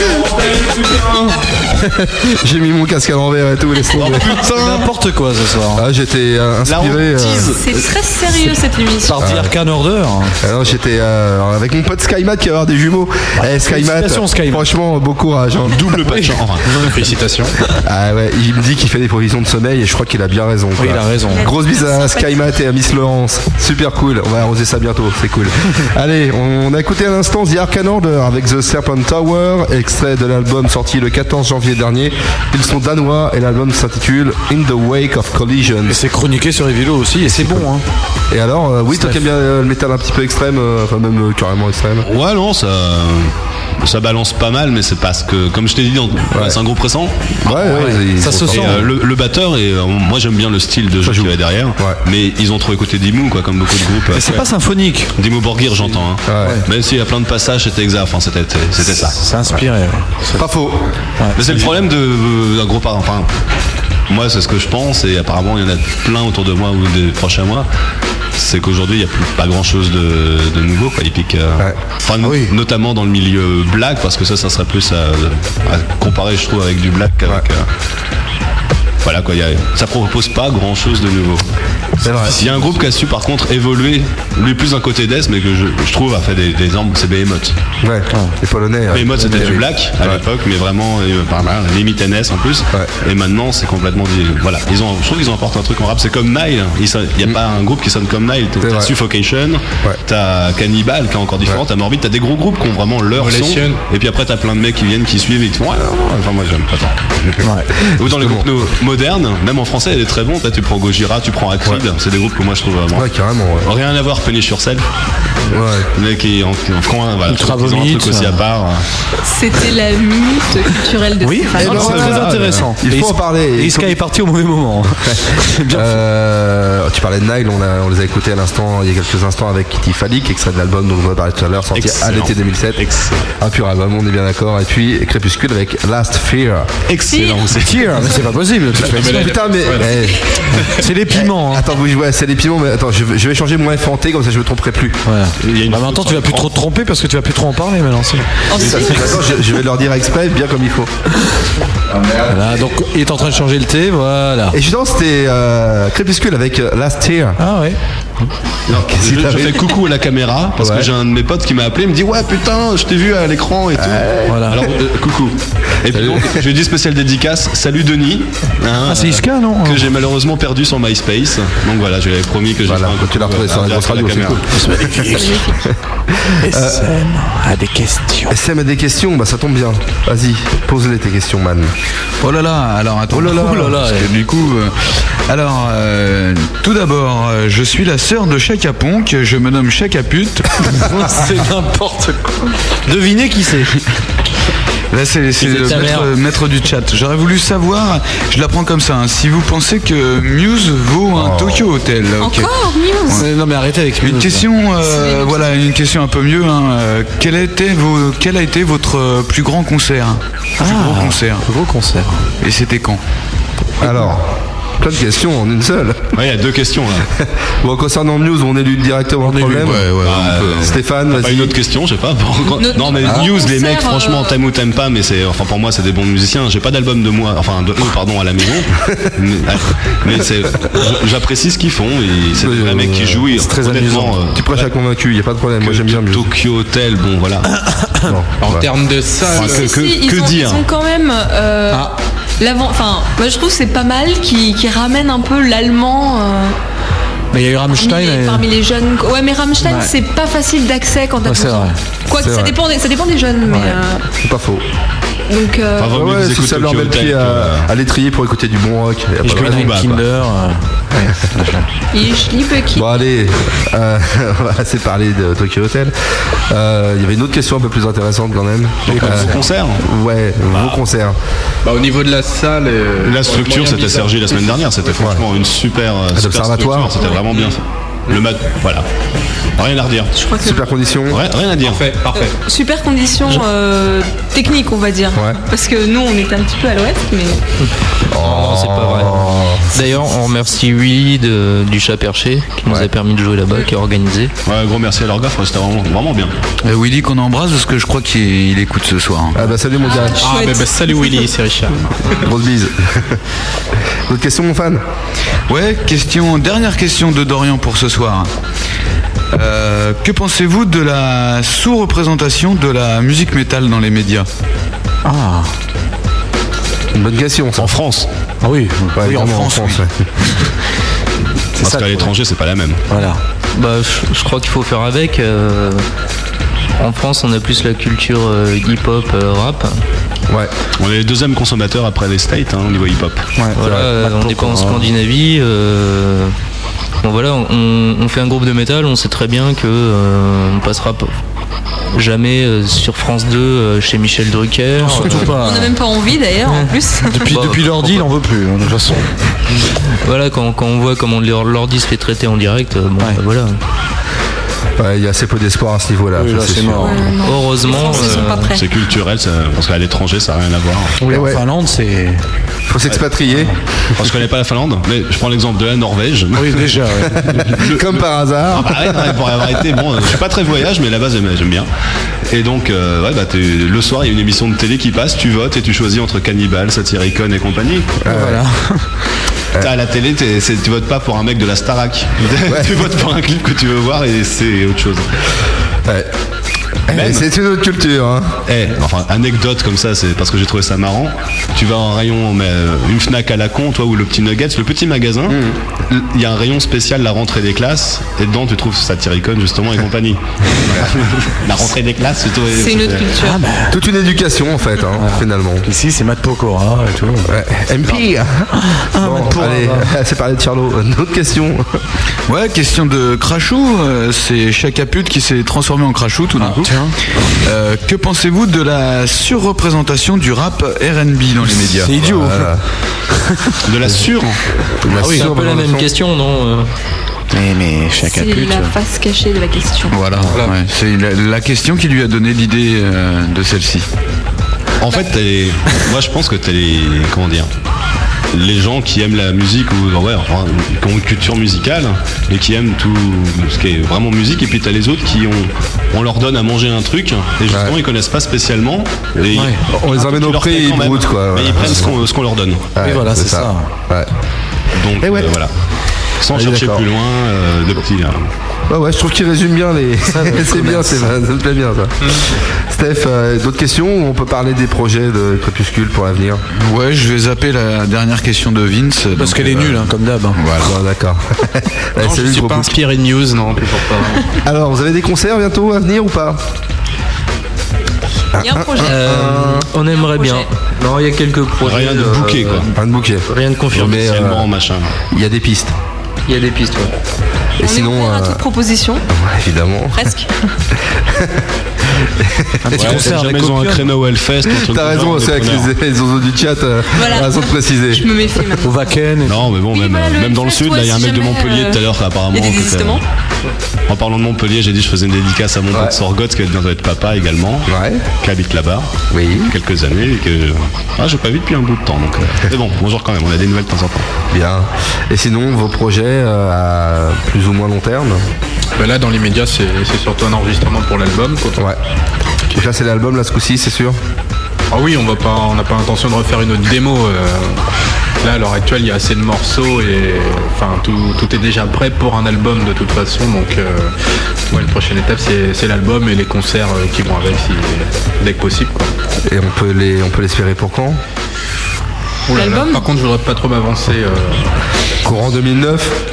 J'ai mis mon casque à l'envers et tout, laisse tomber. N'importe quoi ce soir. Ah, j'étais inspiré. C'est très sérieux cette émission. Par Arcane Order. Alors j'étais avec mon pote Skymat qui va avoir des jumeaux. Skymat, franchement, beau courage. Hein. Double patch. Enfin, félicitations. Ah ouais, il me dit qu'il fait des provisions de sommeil et je crois qu'il a bien raison. Oui, il a raison. Grosse bise à Skymat et à Miss Laurence. Super cool. On va arroser ça bientôt, c'est cool. Allez, on a écouté à l'instant The Arcane Order avec The Serpent Tower, extrait de l'album sorti le 14 janvier dernier. Ils sont danois et l'album s'intitule In the Wake of Collision. Et c'est chroniqué sur Evilo aussi et c'est bon. Hein. Et alors, oui, toi qui aimes bien le métal un petit peu extrême, enfin même carrément extrême. Ouais, non, ça balance pas mal, mais c'est parce que, comme je t'ai dit, c'est un groupe récent. Ça se sent. Le batteur, et moi j'aime bien le style de jeu qu'il y a derrière, mais ils ont trop écouté Dimmu, quoi, comme beaucoup de groupes. Mais c'est pas symphonique. Dimmu Borgir, j'entends. Hein. Même s'il y a plein de passages, c'était exact, enfin, c'était ça. C'est inspiré. C'est pas faux. Mais c'est le problème d'un groupe. Enfin, moi, c'est ce que je pense, et apparemment, il y en a plein autour de moi ou des proches à moi. C'est qu'aujourd'hui, il n'y a pas grand chose de nouveau, quoi. Notamment dans le milieu black, parce que ça serait plus à comparer, je trouve, avec du black qu'avec. Voilà quoi, ça propose pas grand chose de nouveau. C'est vrai. Il y a un groupe qui a su par contre évoluer, lui plus d'un côté death, mais que je trouve a fait des exemples, c'est Behemoth. Ouais, les Polonais. Behemoth c'était du black à l'époque, mais vraiment limite NS en plus. Et maintenant c'est complètement voilà. Je trouve qu'ils ont apporté un truc en rap, c'est comme Nile. Il n'y a pas un groupe qui sonne comme Nile. T'as Suffocation, t'as Cannibal qui est encore différent, t'as Morbid, t'as des gros groupes qui ont vraiment leur son. Et puis après t'as plein de mecs qui viennent, qui suivent et qui font enfin moi j'aime pas tant. Ou dans les groupes modernes, même en français il est très bon. Tu prends Gojira, tu prends Acrid. C'est des groupes que moi je trouve vraiment. Ouais, carrément. Ouais. Rien à voir, Punish Yourself. Ouais. Le mec qui est en coin, voilà. Ils ont un truc aussi à part. C'était la minute culturelle de Stéphane. C'est très intéressant. Il faut en parler. Et Iska est parti au mauvais moment. Tu parlais de Nile, on les a écoutés à l'instant, il y a quelques instants avec Kitty Falik, extrait de l'album dont on a parlé tout à l'heure, sorti à l'été 2007. Un pur album, on est bien d'accord. Et puis Crépuscule avec Last Fear. Excellent. C'est Fear, mais c'est pas possible. Putain, mais c'est les piments. Attends, c'est les piments, mais attends, je vais changer mon F en T, comme ça je me tromperai plus. En même temps, tu vas plus trop te tromper parce que tu vas plus trop en parler maintenant. Je vais leur dire exprès, bien comme il faut. Voilà, donc il est en train de changer le thé, voilà. Et justement, c'était Crépuscule avec Last Tear. Ah ouais. Je fais coucou à la caméra parce que j'ai un de mes potes qui m'a appelé, il me dit ouais putain je t'ai vu à l'écran et tout. Voilà. Alors coucou. Et puis donc je lui dis spécial dédicace, salut Denis. C'est Iska non? Que j'ai malheureusement perdu sur MySpace. Donc voilà, je lui avais promis que j'ai fait un tu l'as retrouvé sur la grosse radio, c'est cool. SM a des questions. SM a des questions, bah ça tombe bien. Vas-y, pose-les tes questions, man. Oh là là, alors attends. Oh là là, parce que du coup, tout d'abord, je suis la sœur de Chaka Ponk, je me nomme Chaka Pute. C'est n'importe quoi. Devinez qui c'est. Là, c'est le maître du chat. J'aurais voulu savoir, je la prends comme ça, hein, si vous pensez que Muse vaut un Tokyo Hotel. Okay. Encore Muse? Non mais arrêtez avec Muse. Une question, voilà, une question un peu mieux. Hein, quel a été votre plus grand concert? Plus gros concert. Et c'était quand? Alors, plein de questions en une seule. Ouais, il y a deux questions là. Bon, concernant Muse, on élude directement le problème. Stéphane, vas-y. Pas une autre question, je sais pas. Non, mais Muse, les mecs, franchement, t'aimes ou t'aimes pas, mais pour moi, c'est des bons musiciens. J'ai pas d'album de moi, à la maison. mais j'apprécie ce qu'ils font. C'est des vrais mecs qui jouent. C'est très amusant. Tu prêches à convaincu, y a pas de problème. Moi, j'aime bien Muse. Tokyo Hotel, bon, voilà. En termes de salle, que dire? Ils ont quand même. Moi je trouve que c'est pas mal qui ramène un peu l'allemand. Mais il y a eu Rammstein parmi les jeunes. Ouais, mais Rammstein c'est pas facile d'accès quand t'as. C'est vrai. Quoique ça dépend des jeunes, mais. C'est pas faux. Donc, si ça leur met le pied à l'étrier pour écouter du bon rock. Je connais un Kinder. Bon allez, on va assez parler de Tokyo Hotel. Il y avait une autre question un peu plus intéressante quand même. Vos concerts. Ouais, vos concerts. Au niveau de la salle, la structure, c'était Sergi la semaine dernière. C'était franchement une super structure. C'était vraiment bien. Voilà. Rien à redire. Super conditions. Rien à dire. Parfait. Super conditions techniques, on va dire. Ouais. Parce que nous, on était un petit peu à l'ouest, mais. Non, c'est pas vrai. D'ailleurs, on remercie Willy du Chat Perché qui nous a permis de jouer là-bas, qui a organisé. Ouais, gros merci à leur gaffe, c'était vraiment bien. Willy qu'on embrasse parce que je crois qu'il écoute ce soir. Ah bah salut mon gars. Salut Willy, c'est Richard. Grosse bise. D'autres questions mon fan? Ouais, dernière question de Dorian pour ce soir. Que pensez-vous de la sous-représentation de la musique métal dans les médias? Une bonne question ça. En France. Ah oui, en France. Ouais. Parce qu'à l'étranger, c'est pas la même. Voilà. Je crois qu'il faut faire avec. En France, on a plus la culture hip-hop, rap. Ouais. On est les deuxièmes consommateurs après les States au niveau hip-hop. Ouais, voilà, on n'est pas en Scandinavie. Bon voilà, on fait un groupe de métal, on sait très bien que on passera jamais sur France 2 chez Michel Drucker. Surtout pas. On n'a même pas envie d'ailleurs en plus. Depuis l'ordi, il en veut plus, de toute façon. Voilà, quand on voit comment l'ordi se fait traiter en direct, voilà. Ouais, il y a assez peu d'espoir à ce niveau-là. Oui, là, c'est mort. Heureusement, c'est culturel, parce qu'à l'étranger, ça n'a rien à voir. Oui, en Finlande, c'est. Faut s'expatrier. Je connais pas la Finlande, mais je prends l'exemple de la Norvège. Oui, déjà. Comme par hasard. Pour avoir été, je suis pas très voyage, mais là-bas j'aime bien. Et donc, le soir, il y a une émission de télé qui passe, tu votes et tu choisis entre Cannibal, Satyricon et compagnie. Voilà. À la télé, tu votes pas pour un mec de la Starac. Tu votes pour un clip que tu veux voir et c'est autre chose. Ouais. C'est une autre culture. Hein. Anecdote comme ça, c'est parce que j'ai trouvé ça marrant. Tu vas en rayon, une Fnac à la con, toi, ou le petit Nuggets, le petit magasin, il y a un rayon spécial, la rentrée des classes, et dedans tu trouves Satyricon justement et compagnie. La rentrée des classes, c'est une autre culture. Toute une éducation en fait, finalement. Ici, c'est Matt Pokora et tout. Ouais. MP. Bon, allez, c'est parlé de Charlot. Une autre question. Ouais, question de Crashou. C'est Chaka Pute qui s'est transformé en Crashou tout d'un coup. Que pensez-vous de la surreprésentation du rap R&B dans les médias? C'est idiot. Voilà. De la sur. C'est un peu la même question, non Mais Chaka Pute. C'est la face cachée de la question. Voilà. Ouais, c'est la question qui lui a donné l'idée de celle-ci. En fait, moi je pense que t'as les gens qui aiment la musique ou qui ont une culture musicale et qui aiment tout ce qui est vraiment musique, et puis t'as les autres qui on leur donne à manger un truc et justement ils connaissent pas spécialement et on les emmène au pré et ils broutent quoi. Mais ils prennent ce qu'on leur donne. Et voilà, c'est ça. Ouais. Donc voilà. Sans chercher plus loin, de petits. Ouais, je trouve qu'il résume bien les. C'est bien, ça me plaît bien ça. Steph, d'autres questions ou on peut parler des projets de Crépuscule pour l'avenir? Ouais, je vais zapper la dernière question de Vince. Parce qu'elle est nulle, comme d'hab. Voilà, d'accord. Non, je suis pas inspiré de news, non, toujours pas. Alors, vous avez des concerts bientôt à venir ou pas? Il y a un projet. On aimerait bien. Non, il y a quelques projets. Rien de booké quoi. Rien de booké. Rien de confirmé. Machin. Il y a des pistes. Il y a des pistes, ouais. Et sinon, on est ouvert à toute proposition. Évidemment. Presque. Un petit concert jamais ils ont un créneau Hellfest. T'as raison, c'est avec les oiseaux du chat. Raison de préciser. Je me méfie maintenant. Au Wacken. Non, mais bon, même dans le sud, là, il y a un mec de Montpellier tout à l'heure, apparemment. En parlant de Montpellier, j'ai dit je faisais une dédicace à mon pote Sorgoth qui va bientôt être papa également, qui habite là-bas, quelques années et que j'ai pas vu depuis un bout de temps. Donc, mais bon, bonjour quand même, on a des nouvelles de temps en temps. Bien. Et sinon, vos projets à plus ou moins long terme? Là, dans les médias, c'est surtout un enregistrement pour l'album. Ouais. Donc là, c'est l'album, là, ce coup-ci, c'est sûr? Ah oui, on n'a pas l'intention de refaire une autre démo. Là, à l'heure actuelle, il y a assez de morceaux et tout est déjà prêt pour un album de toute façon. Donc, la prochaine étape, c'est l'album et les concerts qui vont avec, dès que possible. Quoi. Et on peut l'espérer pour quand? L'album ? Par contre, je voudrais pas trop m'avancer. Courant 2009?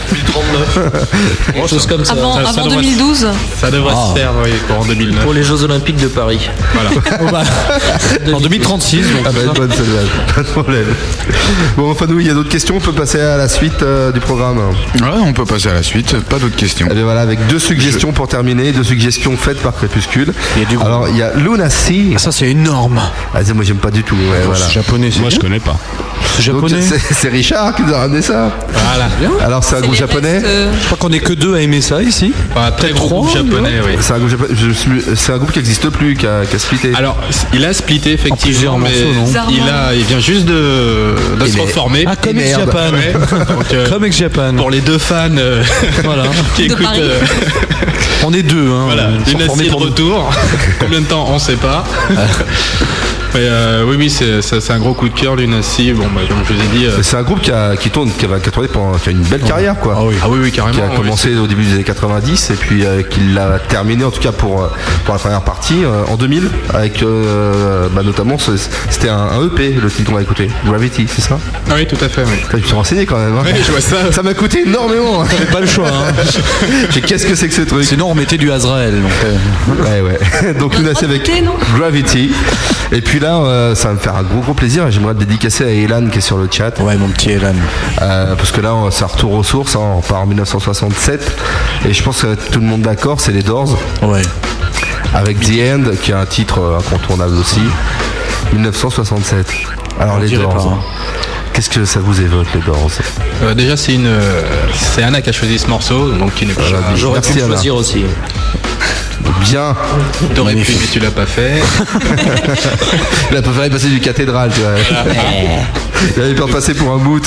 Quelque chose comme ça. Avant 2012. Ça devrait se faire en 2009. Pour les Jeux Olympiques de Paris. Voilà. En 2036, donc. Ah bah, bonne celle-là, pas de problème. Bon, enfin, nous, il y a d'autres questions, on peut passer à la suite du programme. Ouais, on peut passer à la suite, pas d'autres questions. Et bien voilà, avec deux suggestions pour terminer, deux suggestions faites par Crépuscule. Alors, il y a Luna Sea. Ça, c'est énorme. Ah, moi, j'aime pas du tout. Ouais, voilà. C'est japonais, Moi, je connais pas. C'est japonais. Donc, c'est Richard qui nous a ramené ça. Voilà. Alors, c'est un groupe japonais. Je crois qu'on est que deux à aimer ça ici. Très gros groupe japonais, oui. C'est un groupe japonais. C'est un groupe qui n'existe plus, qui a splitté. Alors, il a splitté effectivement, mais il vient juste de se reformer. Ah, Comics Japan. Donc, Comics Japan. Pour les deux fans voilà. qui écoutent. On est deux. Hein, voilà, une assiette de retour. Combien de temps, on sait pas. Mais oui, c'est un gros coup de cœur, Lunacy. Bon, bah, comme je vous ai dit. C'est un groupe qui a une belle carrière, quoi. Ah oui, carrément. Qui a commencé au début des années 90 et puis qui l'a terminé, en tout cas pour la première partie, en 2000, avec notamment, c'était un EP, le titre qu'on va écouter, Gravity, c'est ça? Ah oui, tout à fait, oui. Je me suis renseigné quand même. Hein. Oui, je vois ça. Ça m'a coûté énormément. Hein. Pas le choix. Hein. Qu'est-ce que c'est que ce truc? Sinon, on mettait du Azrael. Donc, ouais. Donc, nous, c'est avec Gravity. Et puis là, ça va me faire un gros plaisir et j'aimerais dédicacer à Elan qui est sur le chat. Ouais, mon petit Elan. Parce que là, c'est un retour aux sources, hein, on part en 1967 et je pense que tout le monde d'accord, c'est les Doors. Ouais. Avec The End, qui est un titre incontournable aussi. 1967. Alors les Doors. Pas, hein. Qu'est-ce que ça vous évoque, les Doors? Déjà, c'est Anna qui a choisi ce morceau, donc qui n'est pas. J'aurais pu le choisir aussi. Bien. T'aurais pu, mais tu l'as pas fait. Il a préféré passer du cathédrale, tu vois. Il avait peur de passer pour un bout.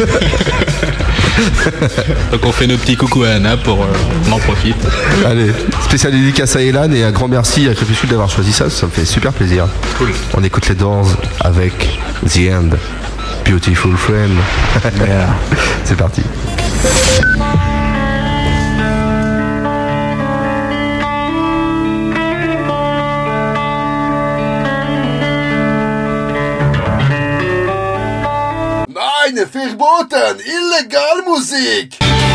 Donc on fait nos petits coucou à Anna pour on en profite. Allez, spécial dédicace à Elan et un grand merci à Crépuscule d'avoir choisi ça me fait super plaisir. Cool. On écoute les Doors avec The End, Beautiful Friend. C'est parti. Nein, verboten! Illegal Musik!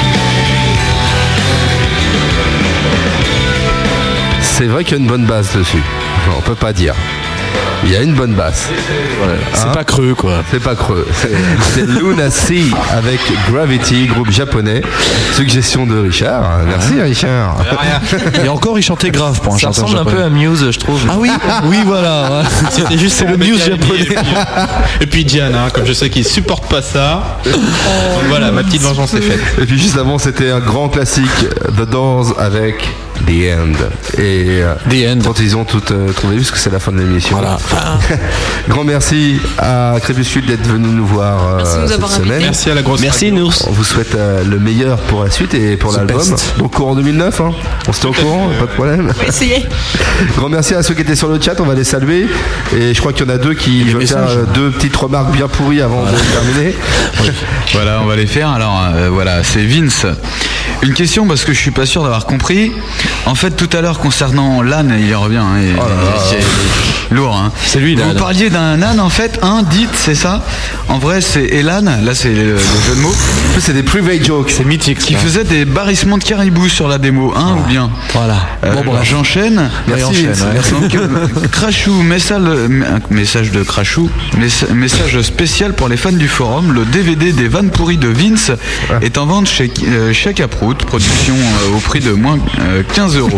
C'est vrai qu'il y a une bonne basse dessus. On peut pas dire. Il y a une bonne basse. Voilà. C'est pas creux, quoi. C'est pas creux. C'est Luna Sea avec Gravity, groupe japonais. Suggestion de Richard. Merci, Richard. Et encore, il chantait grave pour un Ça chanteur ressemble japonais. un peu à Muse, je trouve. Ah oui, oui, voilà. C'était juste c'est le Muse japonais. Et puis Diana, comme je sais qu'il supporte pas ça. Donc voilà, ma petite vengeance est faite. Et puis juste avant, c'était un grand classique, The Doors avec The End. Et The End. quand ils ont tout trouvé, puisque c'est la fin de l'émission. Voilà. Grand merci à Crépuscule d'être venu nous voir Merci de nous cette avoir semaine. invités. Merci à la grosse. Merci, radio. Nours. On vous souhaite le meilleur pour la suite et pour l'album. best. Donc courant 2009, hein. On se tient au courant, pas de problème. On va essayer. Grand merci à ceux qui étaient sur le chat, on va les saluer. Et je crois qu'il y en a deux qui veulent faire deux petites remarques bien pourries avant de terminer. Voilà, on va les faire. Alors voilà, c'est Vince. Une question parce que je suis pas sûr d'avoir compris. En fait, tout à l'heure concernant l'âne, il y revient. Hein, c'est lourd. Hein. C'est lui, Vous parliez d'un âne en fait, dites, c'est ça. En vrai, c'est Elan. Là, c'est le jeu de mots. En plus, c'est des private jokes. C'est mythique. Qui faisait des barrissements de caribou sur la démo, ou bien. Voilà. J'enchaîne. Merci, Vince. Donc, Crashou, message de Crashou, message spécial pour les fans du forum. Le DVD des vannes pourries de Vince est en vente chez Caprout, production au prix de moins 15 €.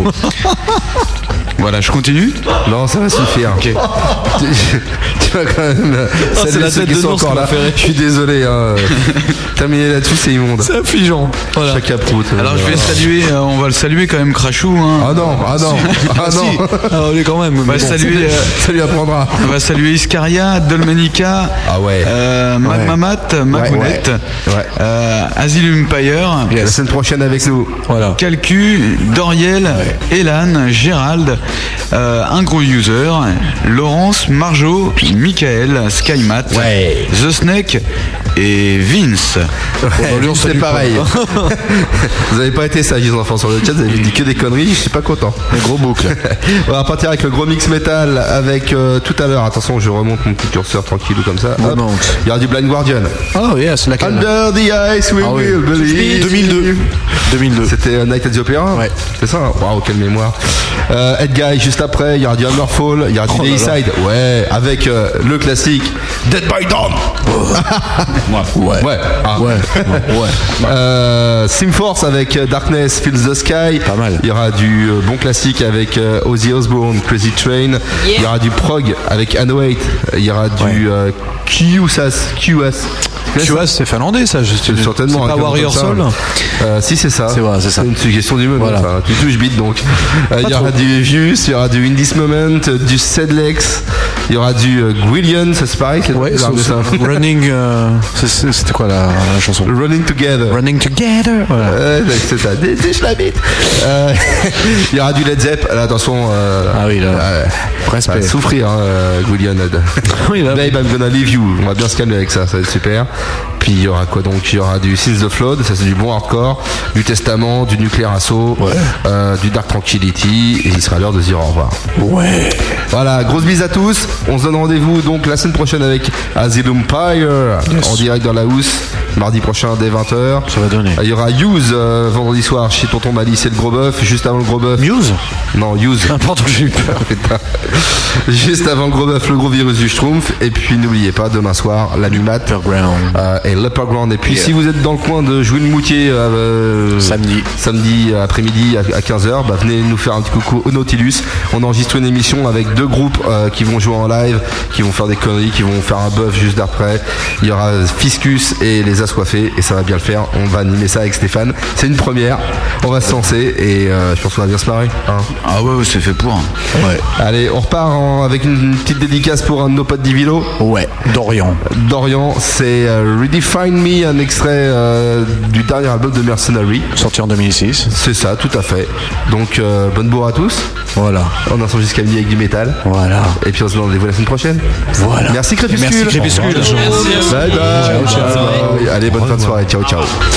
Voilà, je continue. Non, ça va suffire. Ok. Tu vas quand même c'est saluer la ceux tête qui de sont Nours encore qui là. m'a fait rire. Je suis désolé. Hein. Terminer là-dessus, c'est immonde. C'est affligeant. Voilà. Chaque caproute. Alors je vais saluer, on va le saluer quand même Crashou. Hein. Ah non. Si. Ah, on est quand même. On va saluer, Ça lui apprendra. on va saluer Iscaria, Dolmenica, Ah ouais. Magmamat, Magounette, Asylum Empire, La semaine prochaine avec nous. Voilà. Calcu, Doriel, Elan, Gérald, un gros user, Laurence, Marjo, Michael, Skymat, The Snake, et Vince. Ouais, c'est pareil. Vous n'avez pas été sages les enfants sur le chat, vous avez dit que des conneries, je suis pas content. Un gros boucle. On va partir avec le gros mix metal avec tout à l'heure, attention je remonte mon petit curseur tranquille ou comme ça. Hop. Il y aura du Blind Guardian. Oh yes, laquelle? Under the Ice we will believe. 2002. C'était Night at the Opera. Ouais. C'est ça. Waouh, quelle mémoire. Ed Guy juste après, il y aura du Hammerfall, il y aura du Dayside. Ouais, avec le classique Dead by Dawn. Simforce avec Darkness Fills the Sky. Pas mal. Il y aura du bon classique avec Ozzy Osbourne, Crazy Train. Il y aura du prog avec Anoate. Il y aura du QS. C'est finlandais ça, certainement. C'est pas Warrior Soul. Si c'est ça. C'est vrai, c'est ça. Une suggestion du menu. Voilà. Enfin, tu touches beat donc. Il y aura du Views, il y aura du In This Moment, du Sedlex, il y aura du Gwillian, ça c'est pareil. Running. C'était quoi la chanson? Running Together. Voilà. C'est ça. Déche la bite. Il y aura du Led Zepp. Là, attention. Respect. Souffrir, Gwillian. Babe, I'm gonna leave you. On va bien se calmer avec ça, ça va être super. Puis il y aura quoi donc? Il y aura du Since the Flood, ça c'est du bon hardcore, du Testament, du Nuclear Assault, du Dark Tranquility, et il sera l'heure de se dire au revoir. Ouais. Voilà, grosse bise à tous. On se donne rendez-vous donc la semaine prochaine avec Asylum Pyre en direct dans la housse, mardi prochain dès 20h. Ça va donner. Il y aura Use vendredi soir chez Tonton Malice et le Gros Bœuf, juste avant le Gros Bœuf. Muse? Non, Use. Pardon, j'ai eu peur. Juste avant le Gros Bœuf, le Gros Virus du Schtroumpf. Et puis n'oubliez pas, demain soir, la Numat et l'Upperground. Et puis si vous êtes dans le coin de Jouy-le-Moutier samedi après-midi à 15h, venez nous faire un petit coucou au Nautilus. On enregistre une émission avec deux groupes qui vont jouer en live, qui vont faire des conneries, qui vont faire un bœuf juste d'après. Il y aura Fiscus et les Assoiffés et ça va bien le faire. On va animer ça avec Stéphane. C'est une première. On va se lancer et je pense qu'on va bien se marrer. Hein. Ah ouais, c'est fait pour. Ouais. Allez, on repart avec une petite dédicace pour un de nos potes d'Ivilo. Ouais, Dorian, c'est Redefine Me, un extrait du dernier album de Mercenary. Sorti en 2006. C'est ça, tout à fait. Donc, bonne bourre à tous. Voilà. On a son jusqu'à midi avec du métal. Voilà. Et puis on se donne rendez-vous la semaine prochaine. Voilà. Merci Crépuscule. Merci Crépuscule. Bye bye. Ciao. Allez, bonne fin de soirée. Ciao.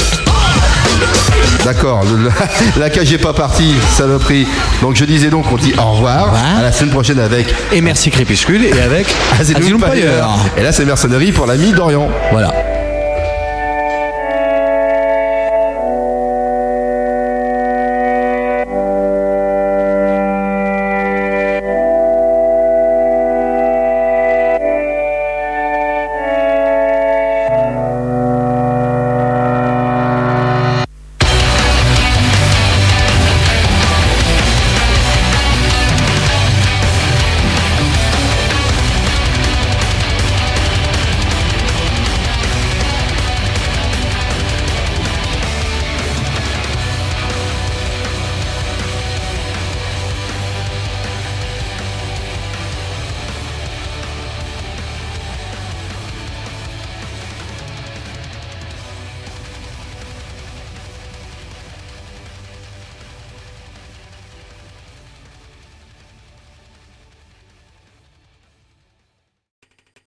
D'accord, la cage est pas partie, saloperie. Donc je disais donc on dit au revoir à la semaine prochaine avec. Et merci Crépuscule et avec Asylum Pyre. Et là c'est Mercenary pour l'ami Dorian. Voilà.